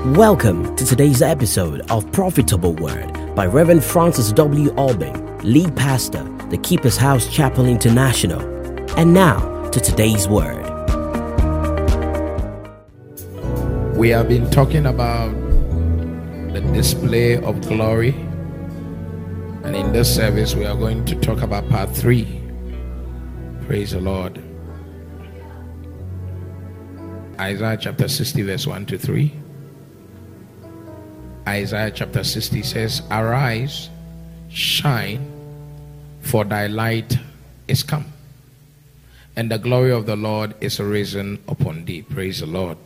Welcome to today's episode of Profitable Word by Reverend Francis W. Albing, lead pastor, the Keeper's House Chapel International. And now to today's word. We have been talking about the display of glory, and in this service we are going to talk about part 3. Praise the Lord. Isaiah chapter 60 verse 1 to 3. Isaiah chapter 60 says, "Arise, shine, for thy light is come, and the glory of the Lord is risen upon thee." Praise the Lord.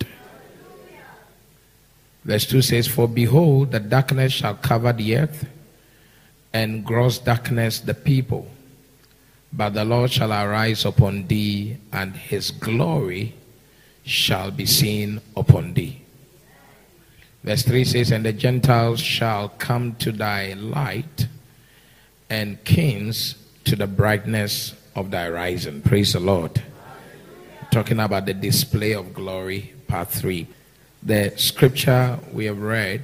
Verse 2 says, "For behold, the darkness shall cover the earth, and gross darkness the people. But the Lord shall arise upon thee, and his glory shall be seen upon thee." Verse 3 says, "And the Gentiles shall come to thy light, and kings to the brightness of thy rising." Praise the Lord. Talking about the display of glory, part 3. The scripture we have read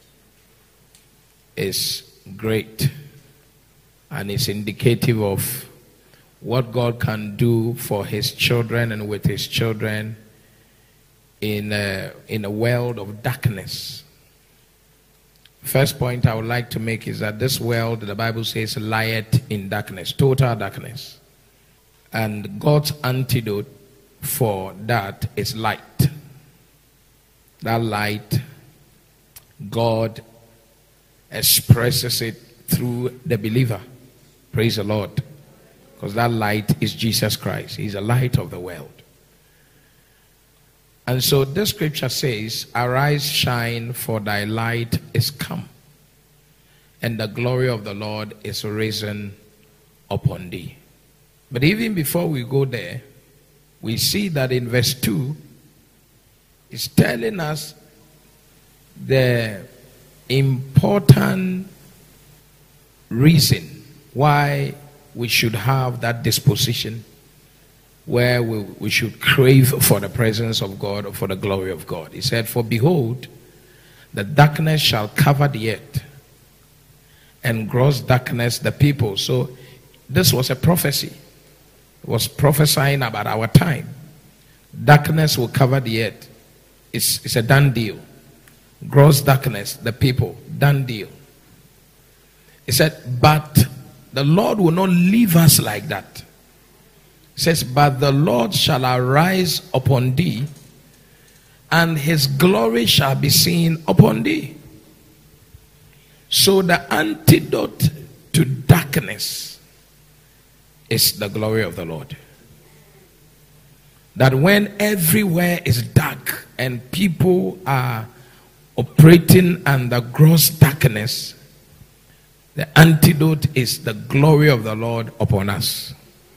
is great, and it's indicative of what God can do for his children and with his children in a world of darkness. First point I would like to make is that this world, the Bible says, lieth in darkness, total darkness. And God's antidote for that is light. That light, God expresses it through the believer. Praise the Lord. Because that light is Jesus Christ. He's the light of the world. And so this scripture says, "Arise, shine, for thy light is come, and the glory of the Lord is risen upon thee." But even before we go there, we see that in verse 2, it's telling us the important reason why we should have that disposition where we should crave for the presence of God or for the glory of God. He said, "For behold, the darkness shall cover the earth, and gross darkness the people." So this was a prophecy. It was prophesying about our time. Darkness will cover the earth. It's a done deal. Gross darkness the people. Done deal. He said, but the Lord will not leave us like that. It says, "But the Lord shall arise upon thee, and his glory shall be seen upon thee." So the antidote to darkness is the glory of the Lord. That when everywhere is dark and people are operating under gross darkness, the antidote is the glory of the Lord upon us.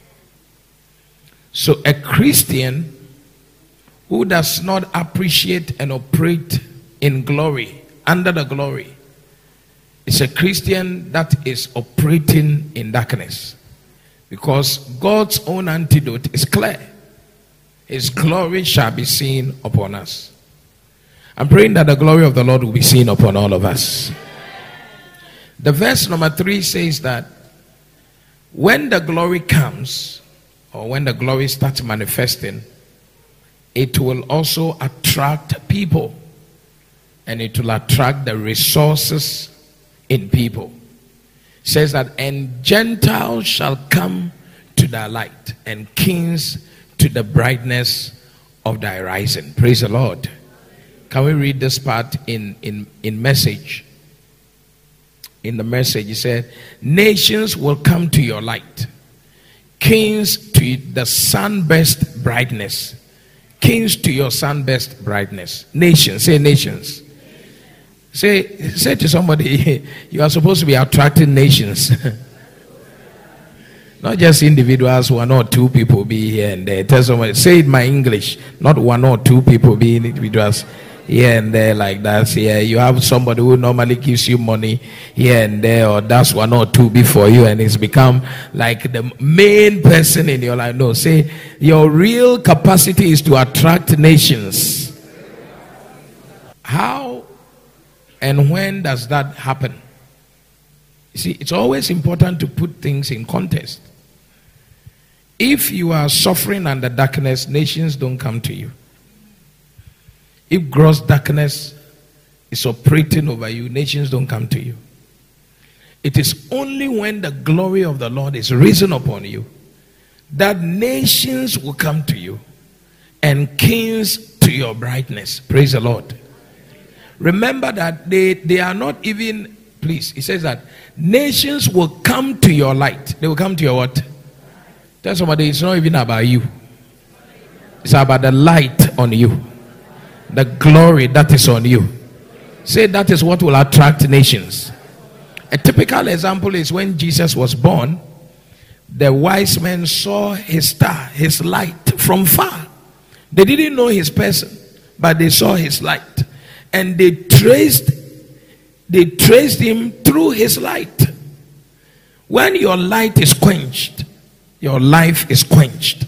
So a Christian who does not appreciate and operate in glory, under the glory, is a Christian that is operating in darkness. Because God's own antidote is clear. His glory shall be seen upon us. I'm praying that the glory of the Lord will be seen upon all of us. The verse number 3 says that when the glory comes, or when the glory starts manifesting, it will also attract people, and it will attract the resources in people. It says that, "And Gentiles shall come to thy light, and kings to the brightness of thy rising." Praise the Lord. Can we read this part in Message? In the Message, he said, "Nations will come to your light, kings to the sunburst brightness." Kings to your sunburst brightness. Nations, say nations. Say to somebody, you are supposed to be attracting nations. Not just individuals, one or two people be here and there. Tell somebody, say it my English, not one or two people be individuals here and there like that. Yeah, you have somebody who normally gives you money here and there, or does one or two before you, and it's become like the main person in your life. No, say your real capacity is to attract nations. How and when does that happen? You see, it's always important to put things in context. If you are suffering under darkness, nations don't come to you. If gross darkness is operating over you, nations don't come to you. It is only when the glory of the Lord is risen upon you that nations will come to you and kings to your brightness. Praise the Lord. Remember that they are not even, please, it says that nations will come to your light. They will come to your what? Tell somebody it's not even about you. It's about the light on you. The glory that is on you. Say that is what will attract nations. A typical example is when Jesus was born, the wise men saw his star, his light from far. They didn't know his person, but they saw his light. And they traced him through his light. When your light is quenched, your life is quenched.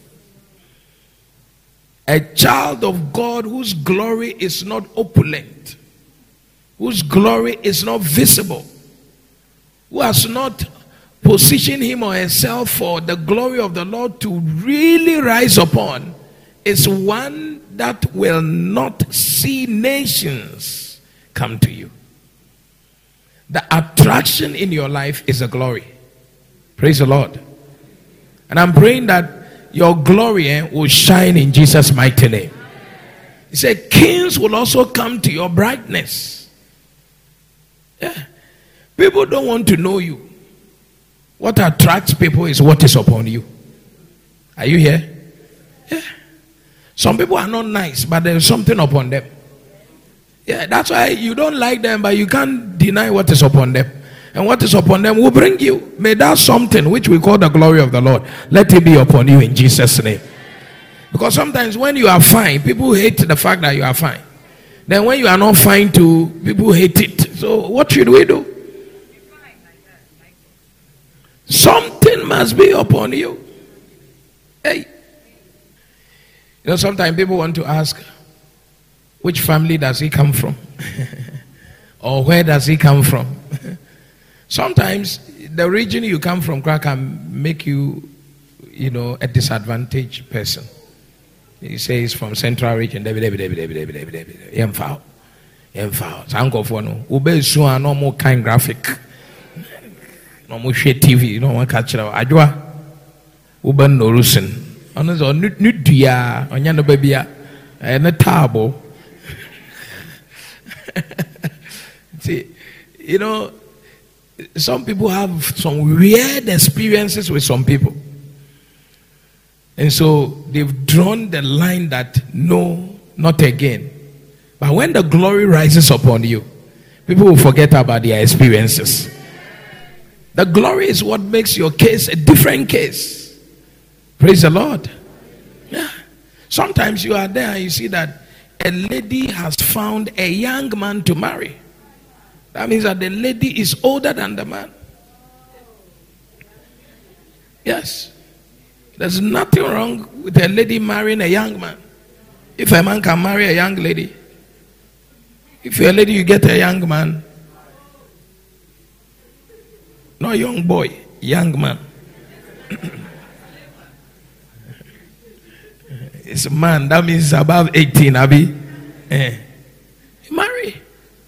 A child of God whose glory is not opulent, whose glory is not visible, who has not positioned him or herself for the glory of the Lord to really rise upon, is one that will not see nations come to you. The attraction in your life is the glory. Praise the Lord. And I'm praying that your glory will shine in Jesus' mighty name. He said, kings will also come to your brightness. Yeah. People don't want to know you. What attracts people is what is upon you. Are you here? Yeah. Some people are not nice, but there's something upon them. Yeah, that's why you don't like them, but you can't deny what is upon them. And what is upon them will bring you. May that something which we call the glory of the Lord, let it be upon you in Jesus' name. Because sometimes when you are fine, people hate the fact that you are fine. Then when you are not fine too, people hate it. So what should we do? Something must be upon you. Hey. You know, sometimes people want to ask, which family does he come from? Or where does he come from? Sometimes the region you come from can make you, a disadvantaged person. He says from central region. No more kind graphic. No more share TV. No more catch it. Ajwa. Uban no rusen. Onozo nudia. Onyano babia. Na tabo. See, some people have some weird experiences with some people. And so they've drawn the line that no, not again. But when the glory rises upon you, people will forget about their experiences. The glory is what makes your case a different case. Praise the Lord. Yeah. Sometimes you are there and you see that a lady has found a young man to marry. That means that the lady is older than the man. Yes. There's nothing wrong with a lady marrying a young man. If a man can marry a young lady, if you're a lady, you get a young man. Not a young boy, young man. It's a man, that means above 18, Abi. You marry.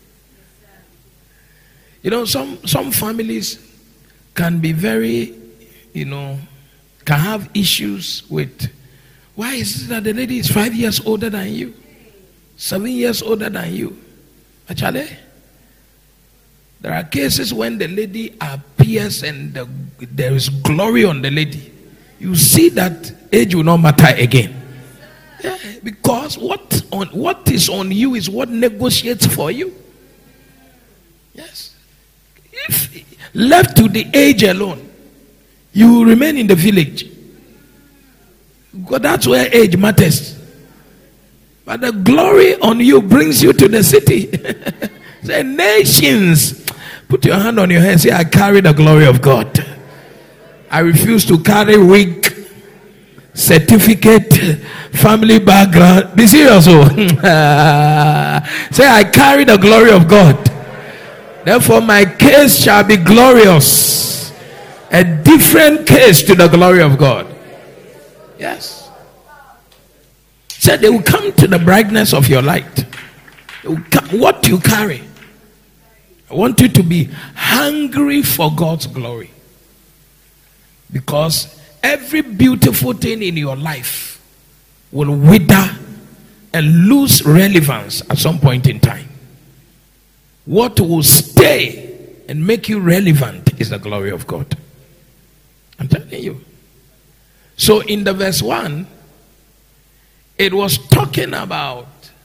Some families can be very, can have issues with, why is it that the lady is 5 years older than you? 7 years older than you? Actually, there are cases when the lady appears and there is glory on the lady. You see that age will not matter again. Yeah, because what is on you is what negotiates for you. Yes. If left to the age alone, you will remain in the village. Because that's where age matters. But the glory on you brings you to the city. Say, nations, put your hand on your head. Say, I carry the glory of God. I refuse to carry weak. certificate, family background. Be serious. Oh. Say, I carry the glory of God. Therefore, my case shall be glorious. A different case to the glory of God. Yes. So they will come to the brightness of your light. What you carry. I want you to be hungry for God's glory. Because every beautiful thing in your life will wither and lose relevance at some point in time. What will stay and make you relevant is the glory of God. I'm telling you. So in the verse 1, it was talking about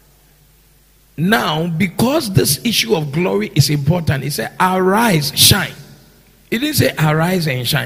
now, because this issue of glory is important, it said, arise, shine. It didn't say arise and shine.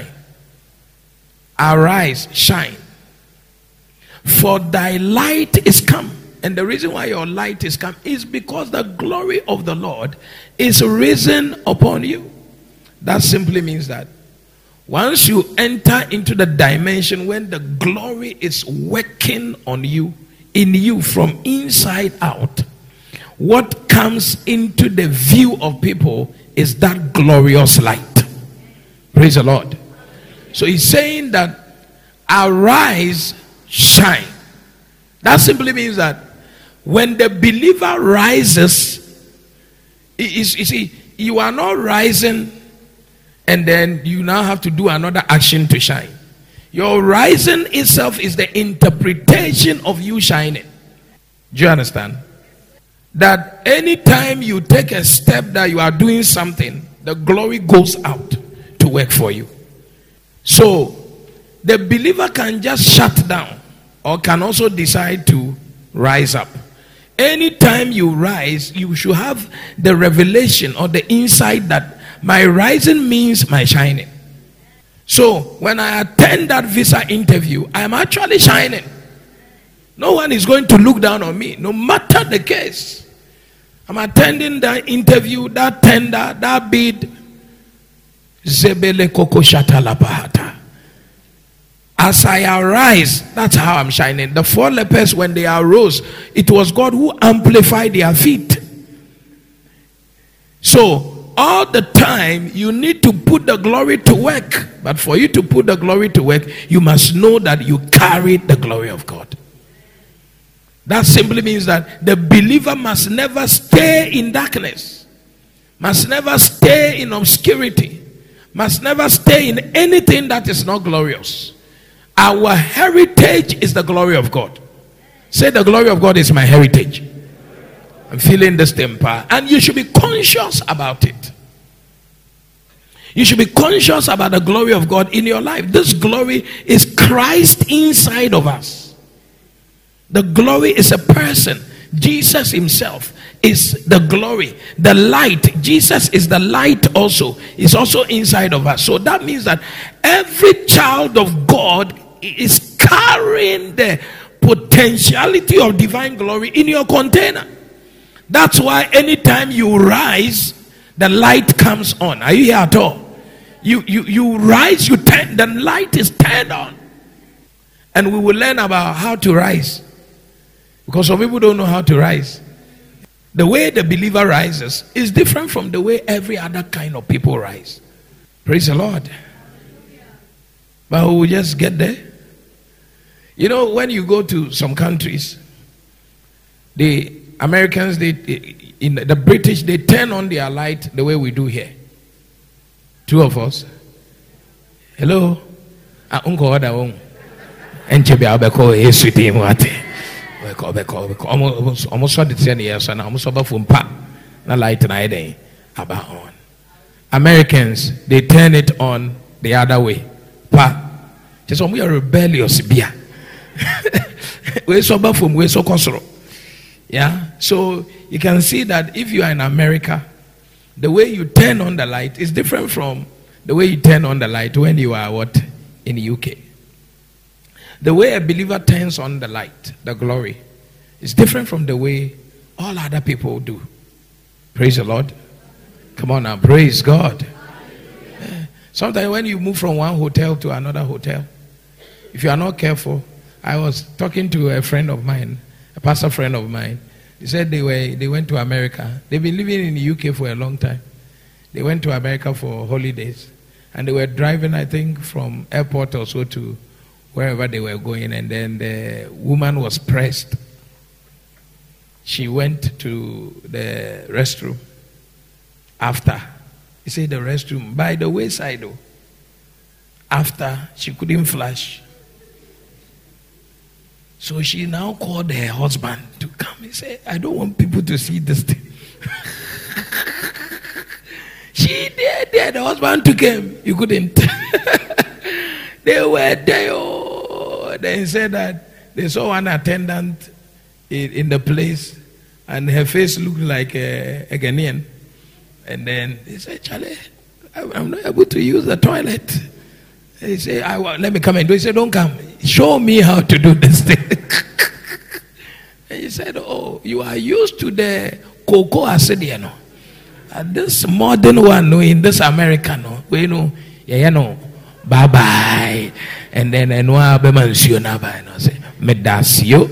Arise, shine. For thy light is come. And the reason why your light is come is because the glory of the Lord is risen upon you. That simply means that once you enter into the dimension when the glory is working on you, in you from inside out, what comes into the view of people is that glorious light. Praise the Lord. So he's saying that arise, shine. That simply means that when the believer rises, you see, you are not rising and then you now have to do another action to shine. Your rising itself is the interpretation of you shining. Do you understand? That anytime you take a step that you are doing something, the glory goes out to work for you. So the believer can just shut down or can also decide to rise up. Anytime you rise, you should have the revelation or the insight that my rising means my shining. So when I attend that visa interview, I am actually shining. No one is going to look down on me, no matter the case. I'm attending that interview, that tender, that bid. Zebele koko shatalapahata. As I arise, that's how I'm shining. The 4 lepers, when they arose, it was God who amplified their feet. So all the time you need to put the glory to work. But for you to put the glory to work, you must know that you carry the glory of God. That simply means that the believer must never stay in darkness, must never stay in obscurity, must never stay in anything that is not glorious. Our heritage is the glory of God. Say, the glory of God is my heritage. I'm feeling this temper, and you should be conscious about it. You should be conscious about the glory of God in your life. This glory is Christ inside of us. The glory is a person. Jesus himself is the glory. The light, Jesus is the light also. Is also inside of us. So that means that every child of God is carrying the potentiality of divine glory in your container. That's why anytime you rise, the light comes on. Are you here at all? You rise, you turn, the light is turned on. And we will learn about how to rise. Because some people don't know how to rise. The way the believer rises is different from the way every other kind of people rise. Praise the Lord. But we will just get there. You know, when you go to some countries, the Americans, the British, they turn on their light the way we do here. 2 of us. Hello. Uncle Oda. Almost saw the 10 years and almost about from pa na light na day about on. Americans, they turn it on the other way. Pa just we are rebellious bia. We so about from we so kosoro. Yeah, so you can see that if you are in America, the way you turn on the light is different from the way you turn on the light when you are in the UK. The way a believer turns on the light, the glory, is different from the way all other people do. Praise the Lord. Come on now, praise God. Yeah. Sometimes when you move from one hotel to another hotel, if you are not careful, I was talking to a friend of mine, a pastor friend of mine. He said they went to America. They've been living in the UK for a long time. They went to America for holidays. And they were driving, I think, from airport or so to wherever they were going. And then the woman was pressed. She went to the restroom after. He said the restroom by the wayside though. After she couldn't flush. So she now called her husband to come. He said, I don't want people to see this thing. She did. The husband took him. You couldn't. They were there. Oh. Then he said that they saw one attendant in the place and her face looked like a Ghanaian. And then he said, Charlie, I'm not able to use the toilet. He said, let me come and do it. He said, don't come. Show me how to do this thing. And he said, oh, you are used to the cocoa acid, you know. And this modern one, in this American, we know, bye-bye. And then I know I'll be mentioned by no say, medasio.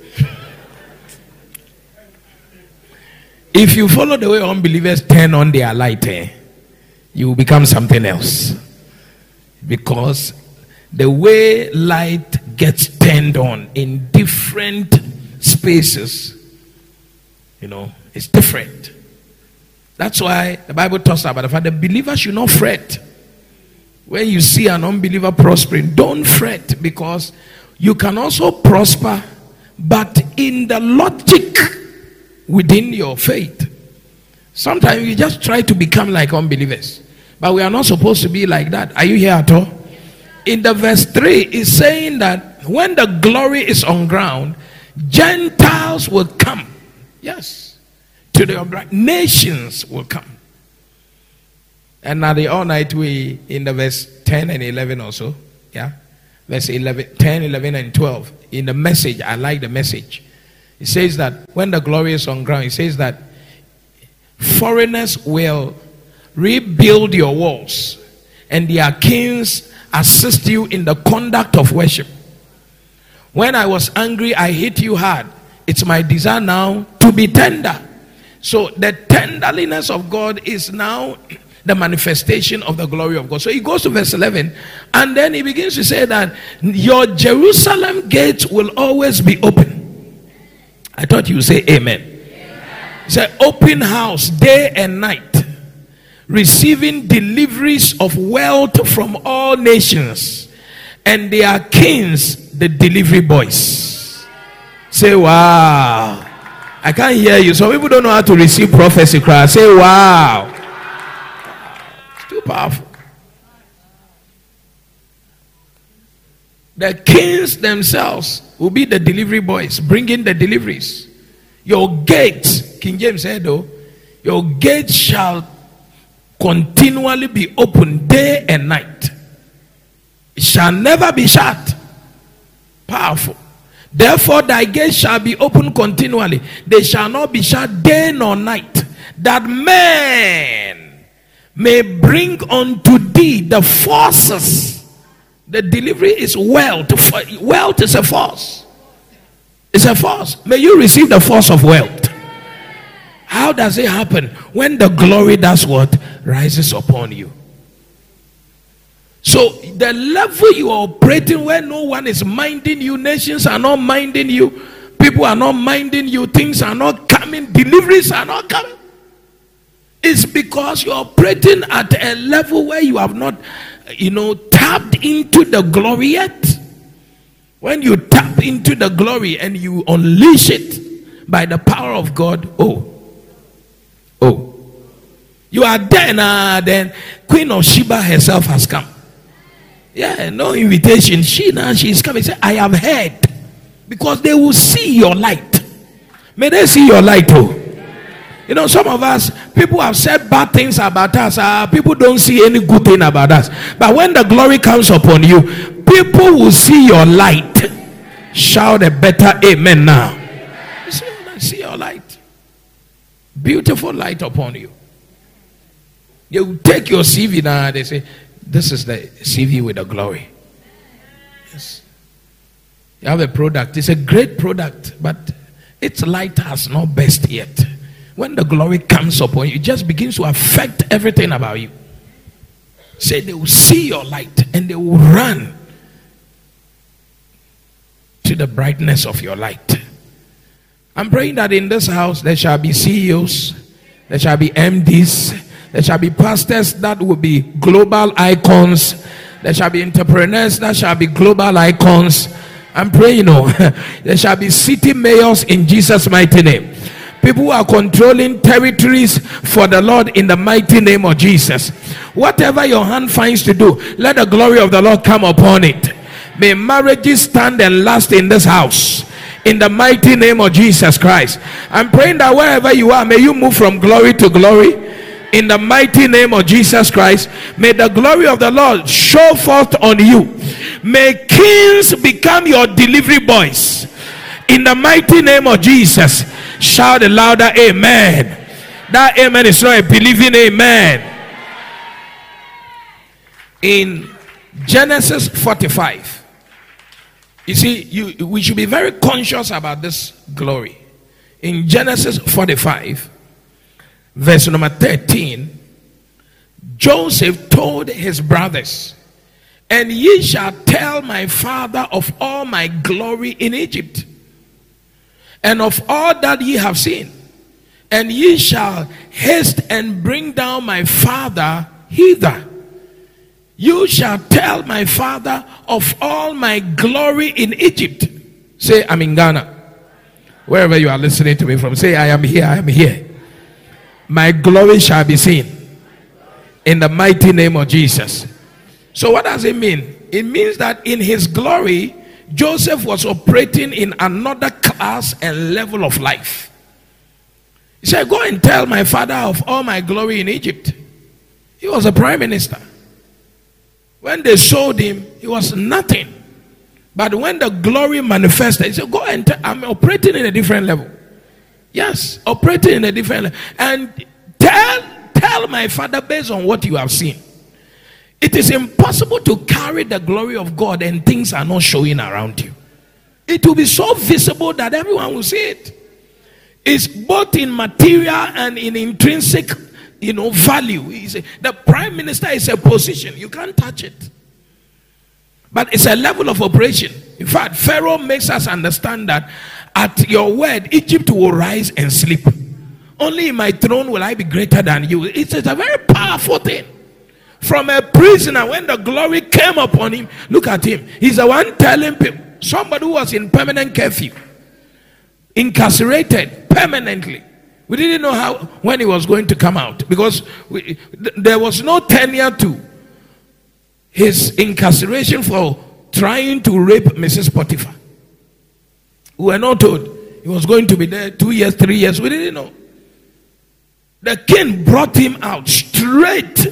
If you follow the way unbelievers turn on their light, you will become something else. Because the way light gets turned on in different spaces, it's different. That's why the Bible talks about the fact that the believer should not fret. When you see an unbeliever prospering, don't fret, because you can also prosper, but in the logic within your faith. Sometimes you just try to become like unbelievers, but we are not supposed to be like that. Are you here at all? In the verse 3, it's saying that when the glory is on ground, Gentiles will come. Yes. To the nations will come. And now the all night we in the verse 10 and 11 also. Yeah. Verse 11, 10, 11 and 12. In the message, I like the message. It says that when the glory is on ground, it says that foreigners will rebuild your walls, and their kings assist you in the conduct of worship. When I was angry, I hit you hard. It's my desire now to be tender. So the tenderliness of God is now the manifestation of the glory of God. So he goes to verse 11, and then he begins to say that your Jerusalem gates will always be open. I thought you would say amen. It's an open house day and night, receiving deliveries of wealth from all nations, and their kings the delivery boys. Say wow. I can't hear you. Some people don't know how to receive prophecy cry. Say wow. It's too powerful. The kings themselves will be the delivery boys, bringing the deliveries. Your gates, King James said though, your gates shall continually be open day and night. It shall never be shut. Powerful. Therefore thy gates shall be open continually. They shall not be shut day nor night, that man may bring unto thee the forces. The delivery is wealth. Wealth is a force. It's a force. May you receive the force of wealth. How does it happen? When the glory does what? Rises upon you. So the level you are operating, where no one is minding you, nations are not minding you, people are not minding you, things are not coming, deliveries are not coming. It's because you're operating at a level where you have not, tapped into the glory yet. When you tap into the glory and you unleash it by the power of God, you are there now. Then Queen of Sheba herself has come. Yeah, no invitation. She's coming. Say, I have heard, because they will see your light. May they see your light too. Some of us, people have said bad things about us. People don't see any good thing about us. But when the glory comes upon you, people will see your light. Shout a better amen now. See your light. Beautiful light upon you. They will take your CV now. They say, this is the CV with the glory. Yes. You have a product. It's a great product, but its light has not burst yet. When the glory comes upon you, it just begins to affect everything about you. Say they will see your light and they will run to the brightness of your light. I'm praying that in this house there shall be CEOs, there shall be MDs, there shall be pastors that will be global icons, there shall be entrepreneurs that shall be global icons. I'm praying, there shall be city mayors in Jesus' mighty name. People who are controlling territories for the Lord in the mighty name of Jesus. Whatever your hand finds to do, let the glory of the Lord come upon it. May marriages stand and last in this house in the mighty name of Jesus Christ. I'm praying that wherever you are, may you move from glory to glory in the mighty name of Jesus Christ. May the glory of the Lord show forth on you. May kings become your delivery boys in the mighty name of Jesus. Shout a louder amen. That amen is not a believing amen. In Genesis 45, you see, we should be very conscious about this glory. In Genesis 45, verse number 13, Joseph told his brothers, "And ye shall tell my father of all my glory in Egypt, and of all that ye have seen. And ye shall haste and bring down my father hither. You shall tell my father of all my glory in Egypt." Say, I'm in Ghana. Wherever you are listening to me from, say, I am here, I am here. My glory shall be seen in the mighty name of Jesus. So what does it mean? It means that in his glory, Joseph was operating in another class and level of life. He said, "Go and tell my father of all my glory in Egypt." He was a prime minister. When they sold him, he was nothing. But when the glory manifested, he said, "Go and I'm operating in a different level." Yes, operating in a different level. And tell my father based on what you have seen. It is impossible to carry the glory of God and things are not showing around you. It will be so visible that everyone will see it. It's both in material and in intrinsic, value. The prime minister is a position. You can't touch it. But it's a level of operation. In fact, Pharaoh makes us understand that at your word, Egypt will rise and sleep. Only in my throne will I be greater than you. It's a very powerful thing. From a prisoner, when the glory came upon him, look at him. He's the one telling people, somebody who was in permanent curfew, incarcerated permanently. We didn't know when he was going to come out, because there was no tenure to his incarceration for trying to rape Mrs. Potiphar. We were not told he was going to be there 2 years, 3 years. We didn't know. The king brought him out straight.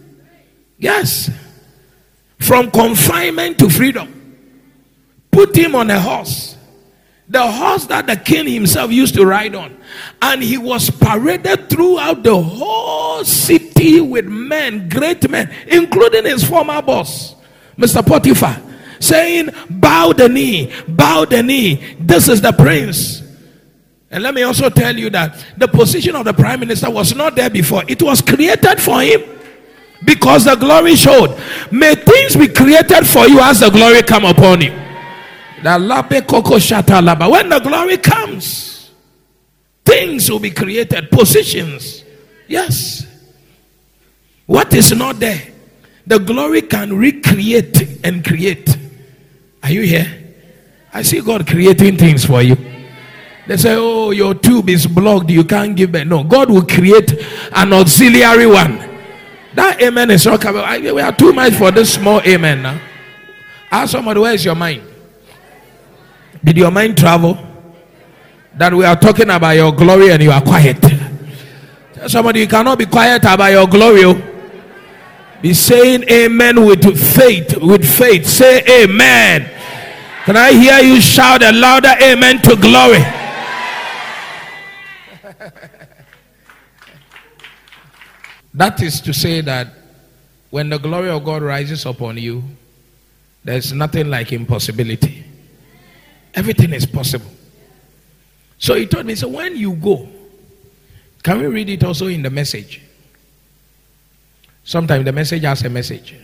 Yes. From confinement to freedom. Put him on a horse. The horse that the king himself used to ride on. And he was paraded throughout the whole city with men, great men, including his former boss, Mr. Potiphar, saying, "Bow the knee, bow the knee. This is the prince." And let me also tell you that the position of the prime minister was not there before. It was created for him because the glory showed. May things be created for you as the glory come upon you. When the glory comes, things will be created. Positions. Yes. What is not there, the glory can recreate and create. Are you here? I see God creating things for you. They say, "Oh, your tube is blocked, you can't give it." No, God will create an auxiliary one. That amen is not coming. We are too much for this small amen now. Ask somebody, where is your mind? Did your mind travel? That we are talking about your glory and you are quiet. Tell somebody, you cannot be quiet about your glory. Be saying amen with faith. With faith. Say amen. Can I hear you shout a louder amen to glory? That is to say that when the glory of God rises upon you, there's nothing like impossibility. Everything is possible. So he told me, so when you go, can we read it also in the message? Sometimes the message has a message.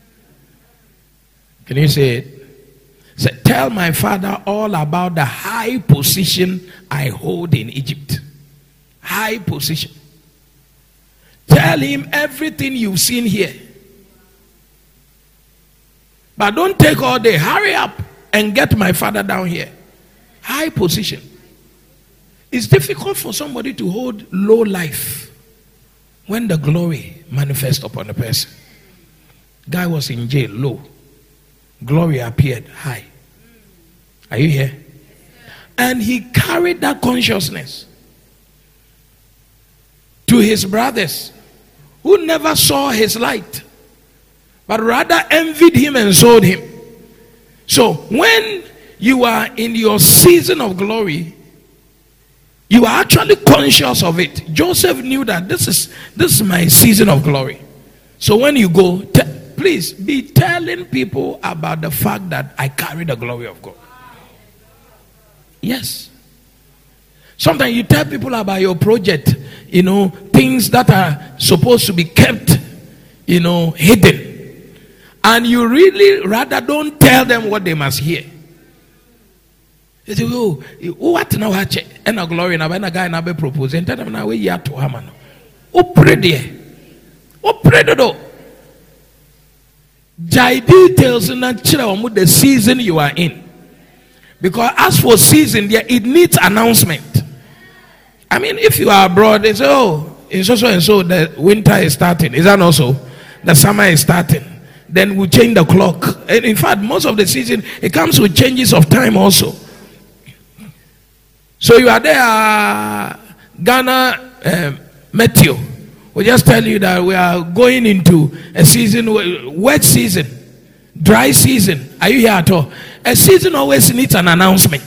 Can you say it? Say, tell my father all about the high position I hold in Egypt. High position. Tell him everything you've seen here. But don't take all day. Hurry up and get my father down here. High position. It's difficult for somebody to hold low life when the glory manifests upon a person. Guy was in jail, low. Glory appeared, high. Are you here? And he carried that consciousness to his brothers who never saw his light, but rather envied him and sold him. So when you are in your season of glory, you are actually conscious of it. Joseph knew that this is my season of glory. So when you go, please be telling people about the fact that I carry the glory of God. Yes. Sometimes you tell people about your project, things that are supposed to be kept, hidden. And you really rather don't tell them what they must hear. They say, oh, what now? And a glory now, and a guy now be proposing. Tell them now we are to Haman. Oh, pray there. Oh, pray though. Jai details in the season you are in. Because as for season, there it needs announcement. I mean, if you are abroad, they say, oh, it's also and so the winter is starting. Is that also? The summer is starting. Then we change the clock. And in fact, most of the season, it comes with changes of time also. So you are there, Ghana, Matthew. We just tell you that we are going into a season, wet season, dry season. Are you here at all? A season always needs an announcement.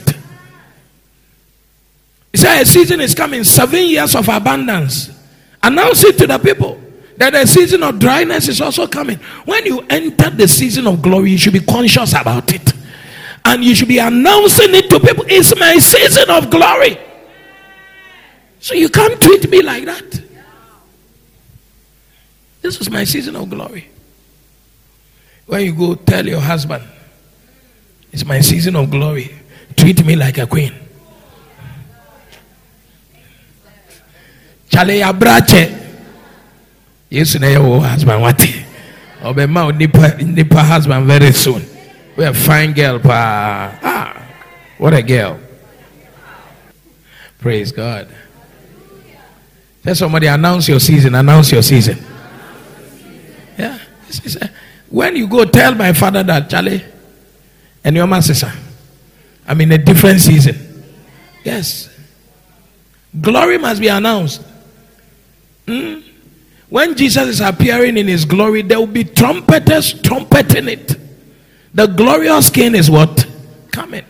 He said a season is coming, 7 years of abundance. Announce it to the people that a season of dryness is also coming. When you enter the season of glory, you should be conscious about it. And you should be announcing it to people. It's my season of glory. So you can't treat me like that. This is my season of glory. When you go tell your husband, it's my season of glory, treat me like a queen. Chale ya brache. Yes, na your husband wati. Obe ma nipa husband very soon. We a fine girl pa. Ah, what a girl. Praise God. Tell somebody, announce your season, announce your season. Yeah. When you go tell my father that, Charlie, and your sister, I'm in a different season. Yes. Glory must be announced. When Jesus is appearing in his glory, there will be trumpeters trumpeting it. The glorious king is what? Coming.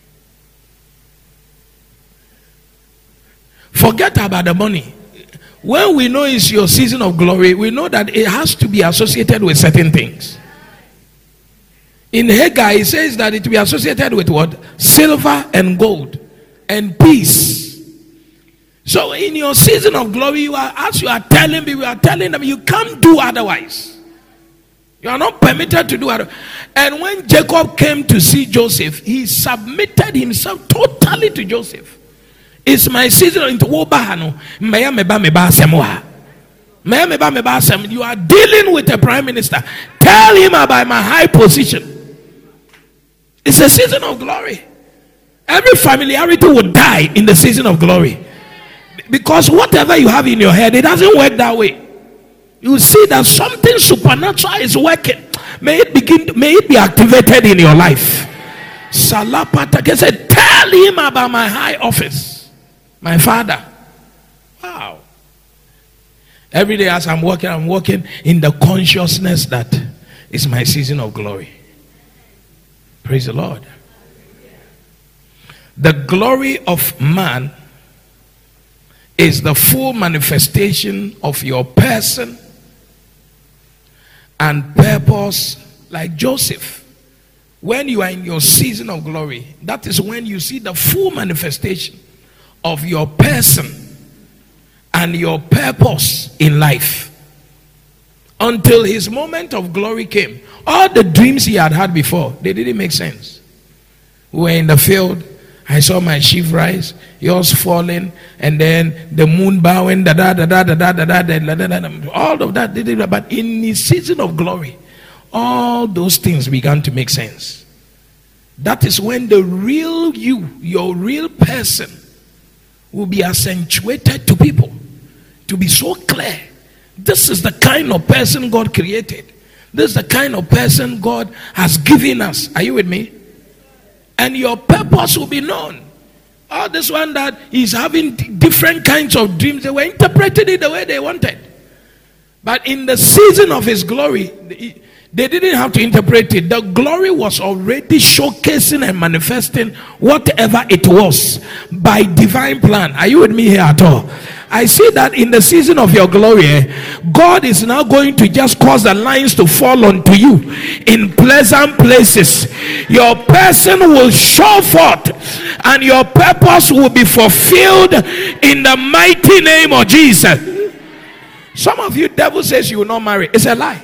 Forget about the money. When we know it's your season of glory, we know that it has to be associated with certain things. In Haggai, it says that it will be associated with what? Silver and gold and peace. So in your season of glory, as you are telling me, we are telling them you can't do otherwise. You are not permitted to do otherwise. And when Jacob came to see Joseph, he submitted himself totally to Joseph. It's my season into Wobahano. You are dealing with a prime minister. Tell him about my high position. It's a season of glory. Every familiarity will die in the season of glory. Because whatever you have in your head, it doesn't work that way. You see that something supernatural is working. May it be activated in your life. Salapata said, tell him about my high office. My father. Wow. Every day as I'm walking in the consciousness that it's my season of glory. Praise the Lord. The glory of man is the full manifestation of your person and purpose, like Joseph. when you are in your season of glory, that is when you see the full manifestation of your person and your purpose in life. Until his moment of glory came, all the dreams he had had before, they didn't make sense. We were in the field, I saw my sheaf rise, yours falling, and then the moon bowing, all of that didn't. But in his season of glory, all those things began to make sense. That is when the real you, your real person, will be accentuated to people, to be so clear. This is the kind of person God created. This is the kind of person God has given us. Are you with me? And your purpose will be known. Oh, this one that is having different kinds of dreams, they were interpreted it the way they wanted. But in the season of his glory, they didn't have to interpret it. The glory was already showcasing and manifesting whatever it was by divine plan. Are you with me here at all? I see that in the season of your glory, God is now going to just cause the lines to fall onto you in pleasant places. Your person will show forth and your purpose will be fulfilled in the mighty name of Jesus. Some of you, devil says you will not marry. It's a lie.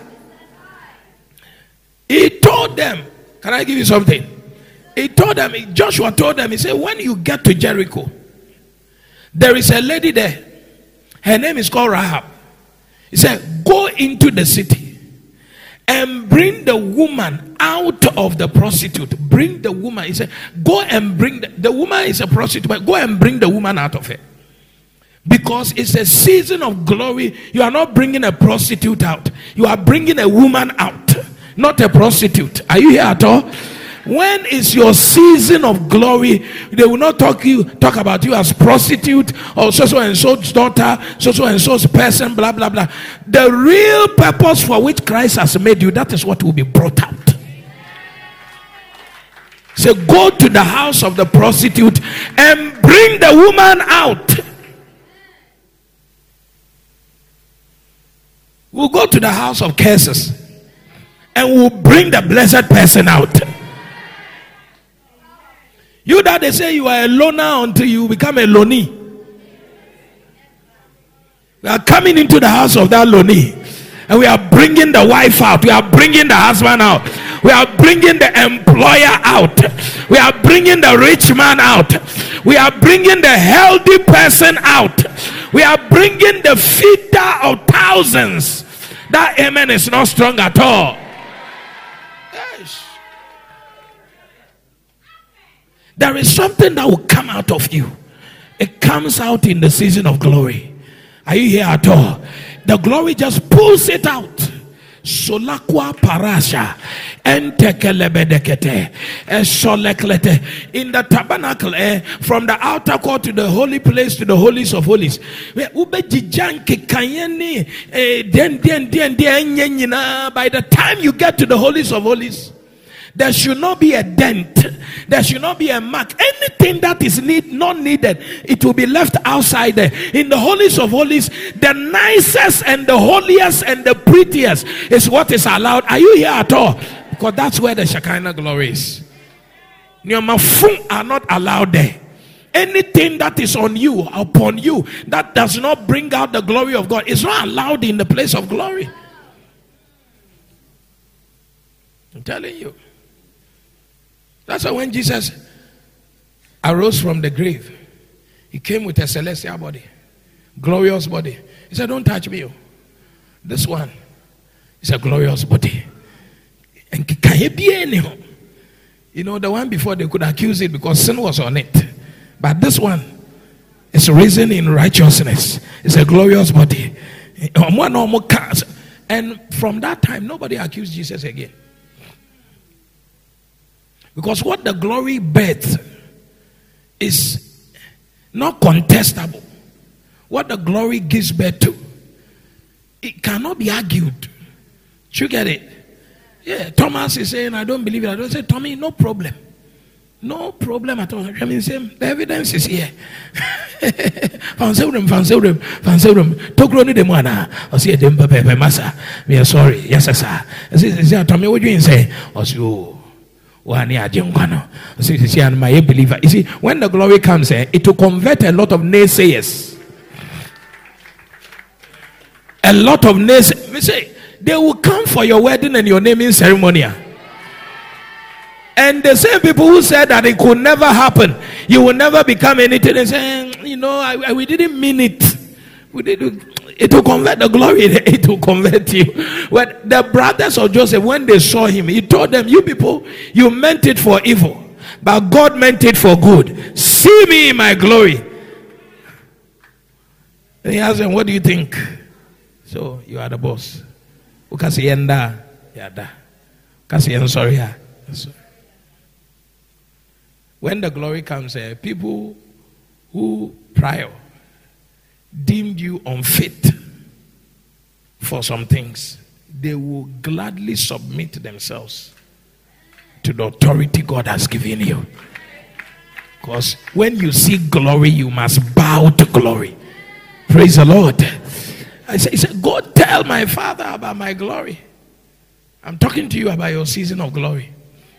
He told them, can I give you something? He told them, Joshua told them, he said, when you get to Jericho, there is a lady there. Her name is called Rahab. He said, go into the city and bring the woman out of the prostitute. Bring the woman. He said, go and bring the woman is a prostitute, but go and bring the woman out of it. Because it's a season of glory. You are not bringing a prostitute out. You are bringing a woman out, not a prostitute. Are you here at all? When is your season of glory? They will not talk about you as prostitute or so and so's daughter, so and so's person, blah blah blah. The real purpose for which Christ has made you, that is what will be brought out. So go to the house of the prostitute and bring the woman out. We'll go to the house of curses and we'll bring the blessed person out. You that they say you are a loner until you become a loney. We are coming into the house of that loney and we are bringing the wife out. We are bringing the husband out. We are bringing the employer out. We are bringing the rich man out. We are bringing the healthy person out. We are bringing the feeder of thousands. That amen is not strong at all. Yes. There is something that will come out of you. It comes out in the season of glory. Are you here at all? The glory just pulls it out. Solakwa parasha entekelebedekete esoleklete in the tabernacle from the outer court to the holy place to the holies of holies. By the time you get to the holies of holies, there should not be a dent. There should not be a mark. Anything that is not needed, it will be left outside there. In the holies of holies, the nicest and the holiest and the prettiest is what is allowed. Are you here at all? Because that's where the Shekinah glory is. Nyomafun are not allowed there. Anything that is on you, upon you, that does not bring out the glory of God is not allowed in the place of glory. I'm telling you. That's why when Jesus arose from the grave, he came with a celestial body, glorious body. He said, don't touch me. This one is a glorious body. And you know, the one before, they could accuse it because sin was on it. But this one is risen in righteousness. It's a glorious body. And from that time, nobody accused Jesus again. Because what the glory birth is not contestable. What the glory gives birth to, it cannot be argued. You get it? Yeah, Thomas is saying, I don't believe it. I don't say, Tommy, no problem. No problem at all. I mean, the evidence is here. We are sorry. Yes, sir. Tommy, what do you say? My believer. You see, when the glory comes, it will convert a lot of naysayers. A lot of naysayers. They will come for your wedding and your naming ceremony. And the same people who said that it could never happen, you will never become anything, and say, we didn't mean it. It will convert the glory. It will convert you. But the brothers of Joseph, when they saw him, he told them, you people, you meant it for evil, but God meant it for good. See me in my glory. And he asked them, what do you think? So you are the boss. When the glory comes, people who prior deemed you unfit for some things, they will gladly submit themselves to the authority God has given you. Because when you see glory, you must bow to glory. Praise the Lord. He said, go tell my father about my glory. I'm talking to you about your season of glory.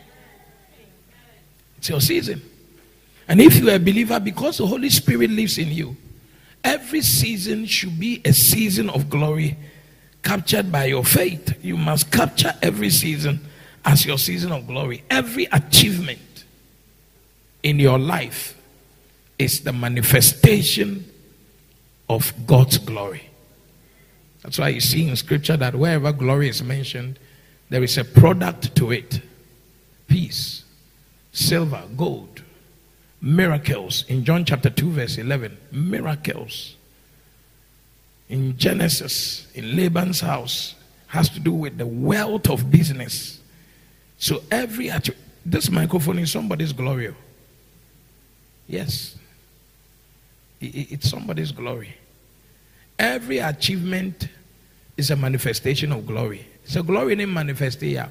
It's your season. And if you are a believer, because the Holy Spirit lives in you, every season should be a season of glory captured by your faith. You must capture every season as your season of glory. Every achievement in your life is the manifestation of God's glory. That's why you see in scripture that wherever glory is mentioned, there is a product to it. Peace, silver, gold, miracles. In John chapter 2 verse 11, miracles. In Genesis, in Laban's house, has to do with the wealth of business. So this microphone is somebody's glory. Yes. It's somebody's glory. Every achievement is a manifestation of glory. So glory in manifestation.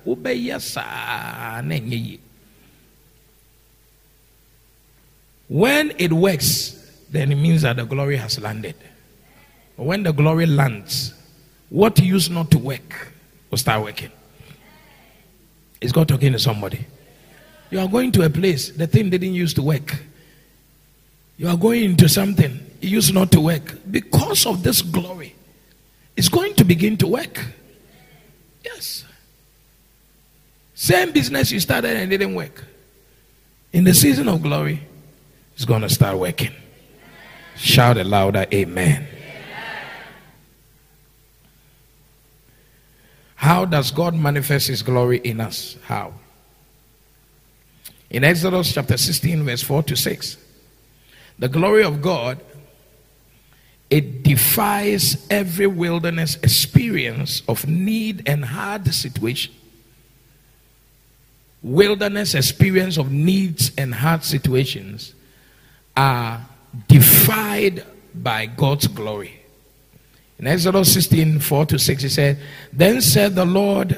When it works, then it means that the glory has landed. But when the glory lands, what used not to work will start working. Is God talking to somebody? You are going to a place, the thing didn't used to work. You are going into something, it used not to work. Because of this glory, it's going to begin to work. Yes. Same business you started and it didn't work. In the season of glory, it's going to start working. Shout it louder, amen. How does God manifest his glory in us? How? In Exodus chapter 16 verse 4 to 6, the glory of God, it defies every wilderness experience of need and hard situation. Wilderness experience of needs and hard situations are defied by God's glory. In Exodus 16, 4 to 6, he said, then said the Lord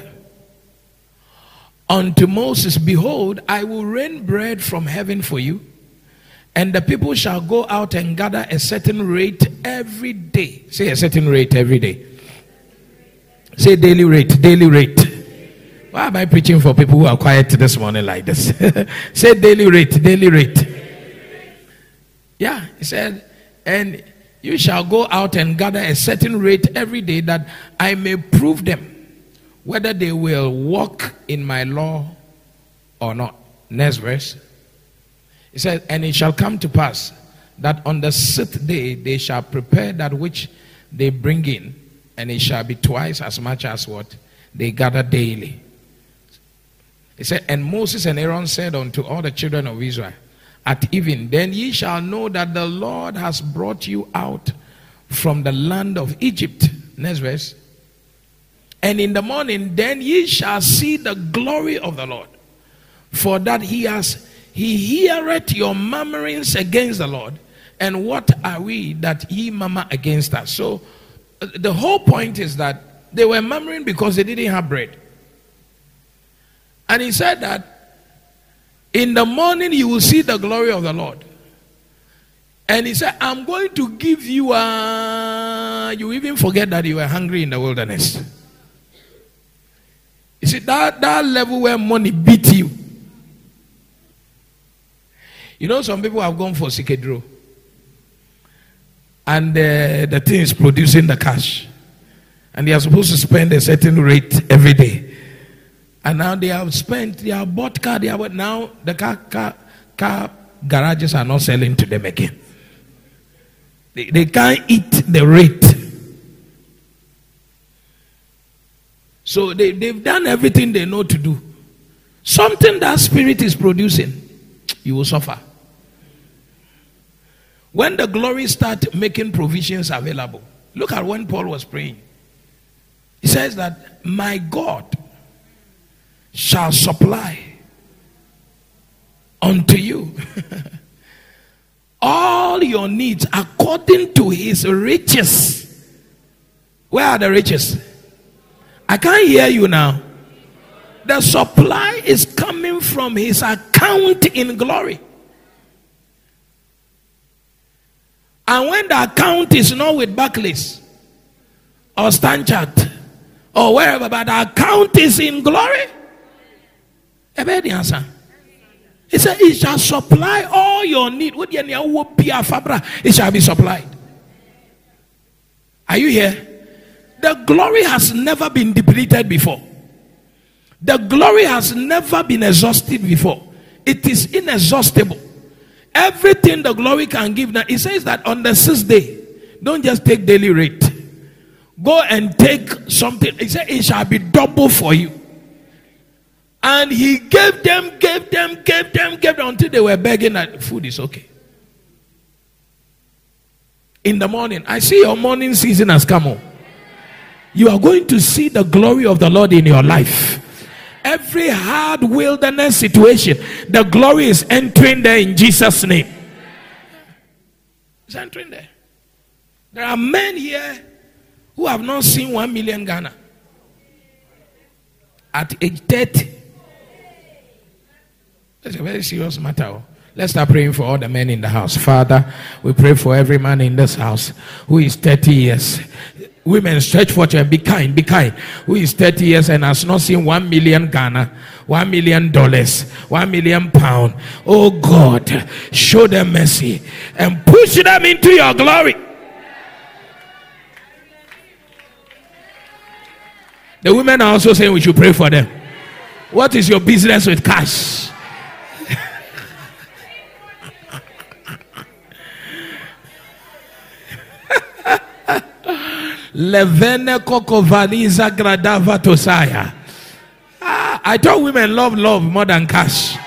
unto Moses, behold, I will rain bread from heaven for you, and the people shall go out and gather a certain rate every day. Say a certain rate every day. Say daily rate, daily rate. Why am I preaching for people who are quiet this morning like this? Say daily rate, daily rate. Yeah, he said, and you shall go out and gather a certain rate every day, that I may prove them whether they will walk in my law or not. Next verse. He said, and it shall come to pass that on the 6th day they shall prepare that which they bring in, and it shall be twice as much as what they gather daily. He said, and Moses and Aaron said unto all the children of Israel, at even, then ye shall know that the Lord has brought you out from the land of Egypt. Next verse. And in the morning, then ye shall see the glory of the Lord. For that he heareth your murmurings against the Lord. And what are we that ye murmur against us? So the whole point is that they were murmuring because they didn't have bread. And he said that in the morning you will see the glory of the Lord. And he said, I'm going to give you you even forget that you were hungry in the wilderness. You see, that level where money beat you, You know, some people have gone for Sikedro. And the thing is producing the cash. And they are supposed to spend a certain rate every day. And now they have bought car, now the car garages are not selling to them again. They can't eat the rate. So they've done everything they know to do. Something that spirit is producing, you will suffer. When the glory start making provisions available, look at when Paul was praying. He says that my God shall supply unto you all your needs according to his riches. Where are the riches? I can't hear you now. The supply is coming from his account in glory. And when the account is not with Barclays or Stanchart or wherever, but the account is in glory, the answer. He said, it shall supply all your need. It shall be supplied. Are you here? The glory has never been depleted before. The glory has never been exhausted before. It is inexhaustible. Everything the glory can give. Now, it says that on the 6th day, don't just take daily rate. Go and take something. He said, it shall be double for you. And he gave them until they were begging that food is okay. In the morning, I see your morning season has come on. You are going to see the glory of the Lord in your life. Every hard wilderness situation, the glory is entering there in Jesus' name. It's entering there. There are men here who have not seen 1 million Ghana at age 30. That's a very serious matter. Let's start praying for all the men in the house. Father, we pray for every man in this house who is 30 years. Women, stretch forth and be kind, who is 30 years and has not seen 1 million Ghana, $1 million, £1 million. Oh God, show them mercy and push them into your glory. The women are also saying we should pray for them. What is your business with cash? Levene kokovaliza gradava tosaya. I thought women love more than cash.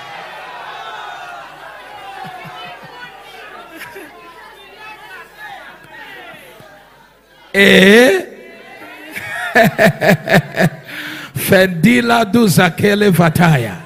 Fendila du zakele vataya.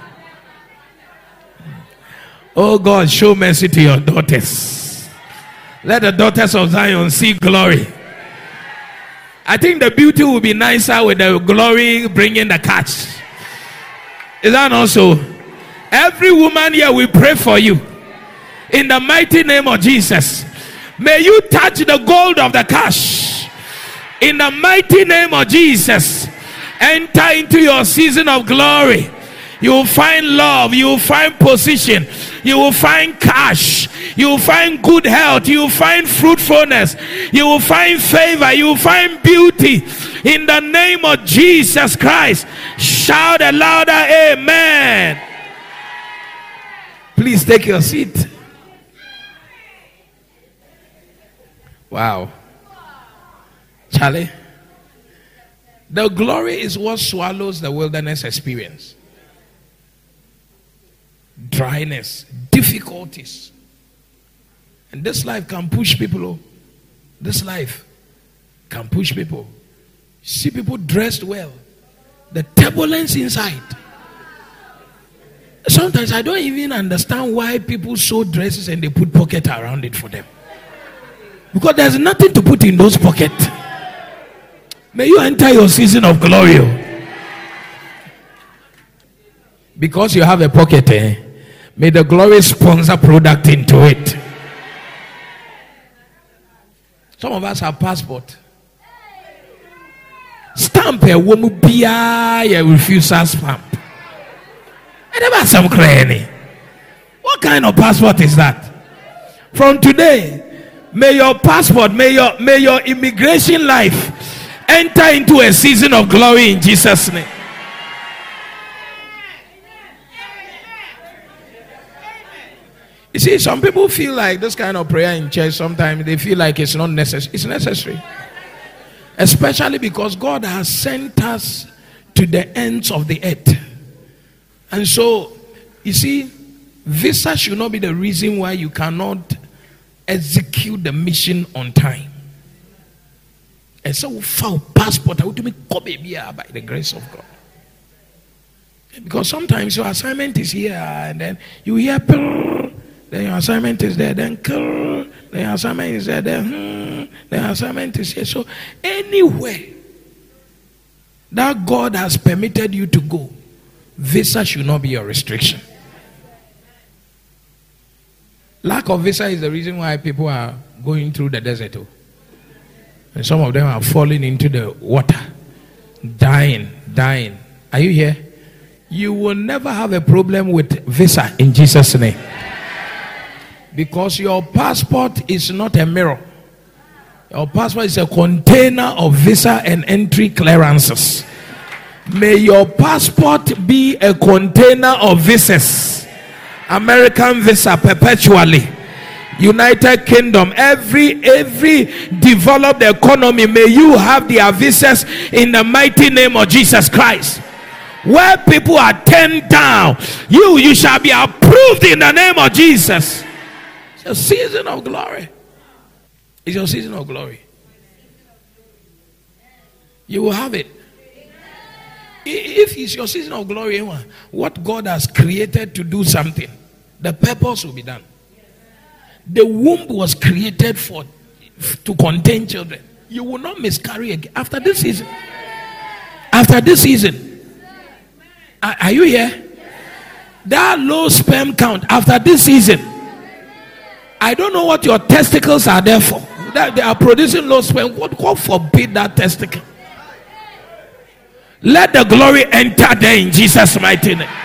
Oh God, show mercy to your daughters. Let the daughters of Zion see glory. I think the beauty will be nicer with the glory bringing the catch. Is that not so? Every woman here, we pray for you. In the mighty name of Jesus. May you touch the gold of the cash. In the mighty name of Jesus. Enter into your season of glory. You will find love. You will find position. You will find cash. You will find good health. You will find fruitfulness. You will find favor. You will find beauty. In the name of Jesus Christ. Shout a louder amen. Please take your seat. Wow. Charlie. The glory is what swallows the wilderness experience. Dryness, difficulties. And this life can push people. This life can push people. See people dressed well. The turbulence inside. Sometimes I don't even understand why people sew dresses and they put pocket around it for them. Because there's nothing to put in those pockets. May you enter your season of glory. Because you have a pocket, may the glory sponsor product into it. Some of us have passport. Stamp a woman be a refusal stamp. I never some cranny. What kind of passport is that? From today, may your passport, may your immigration life enter into a season of glory in Jesus' name. You see, some people feel like this kind of prayer in church, sometimes they feel like it's not necessary. It's necessary. Especially because God has sent us to the ends of the earth. And so, you see, visa should not be the reason why you cannot execute the mission on time. And so, for passport, I would do me by the grace of God. Because sometimes your assignment is here, and then you hear, then your assignment is there, then your assignment is there, then the assignment is here. So, anywhere that God has permitted you to go, visa should not be your restriction. Lack of visa is the reason why people are going through the desert. And some of them are falling into the water, dying. Are you here? You will never have a problem with visa in Jesus' name. Because your passport is not a mirror. Your passport is a container of visa and entry clearances. May your passport be a container of visas. American visa perpetually. United Kingdom, every developed economy, may you have their visas in the mighty name of Jesus Christ. Where people are turned down, you shall be approved in the name of Jesus. It's a season of glory. It's your season of glory. You will have it. If it's your season of glory, what God has created to do something, the purpose will be done. The womb was created to contain children. You will not miscarry again after this season. After this season, are you here? That low sperm count after this season. I don't know what your testicles are there for. That they are producing low sperm. God forbid that testicle. Let the glory enter there in Jesus' mighty name.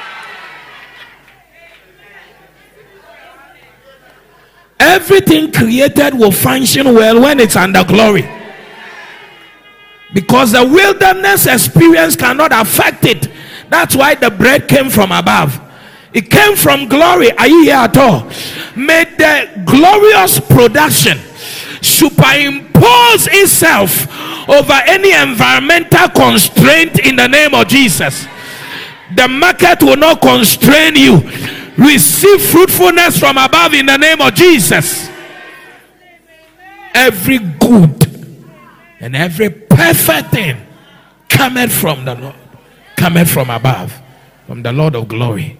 Everything created will function well when it's under glory. Because the wilderness experience cannot affect it. That's why the bread came from above. It came from glory. Are you here at all? May the glorious production superimpose itself over any environmental constraint in the name of Jesus. The market will not constrain you. Receive fruitfulness from above in the name of Jesus. Every good and every perfect thing cometh from the Lord, cometh from above, from the Lord of glory.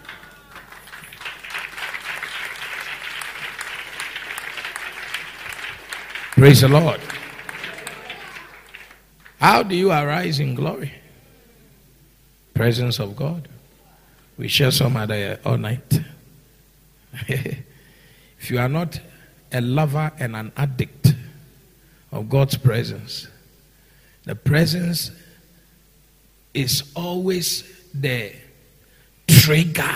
Praise the Lord. How do you arise in glory? Presence of God. We share some other all night. If you are not a lover and an addict of God's presence, the presence is always the trigger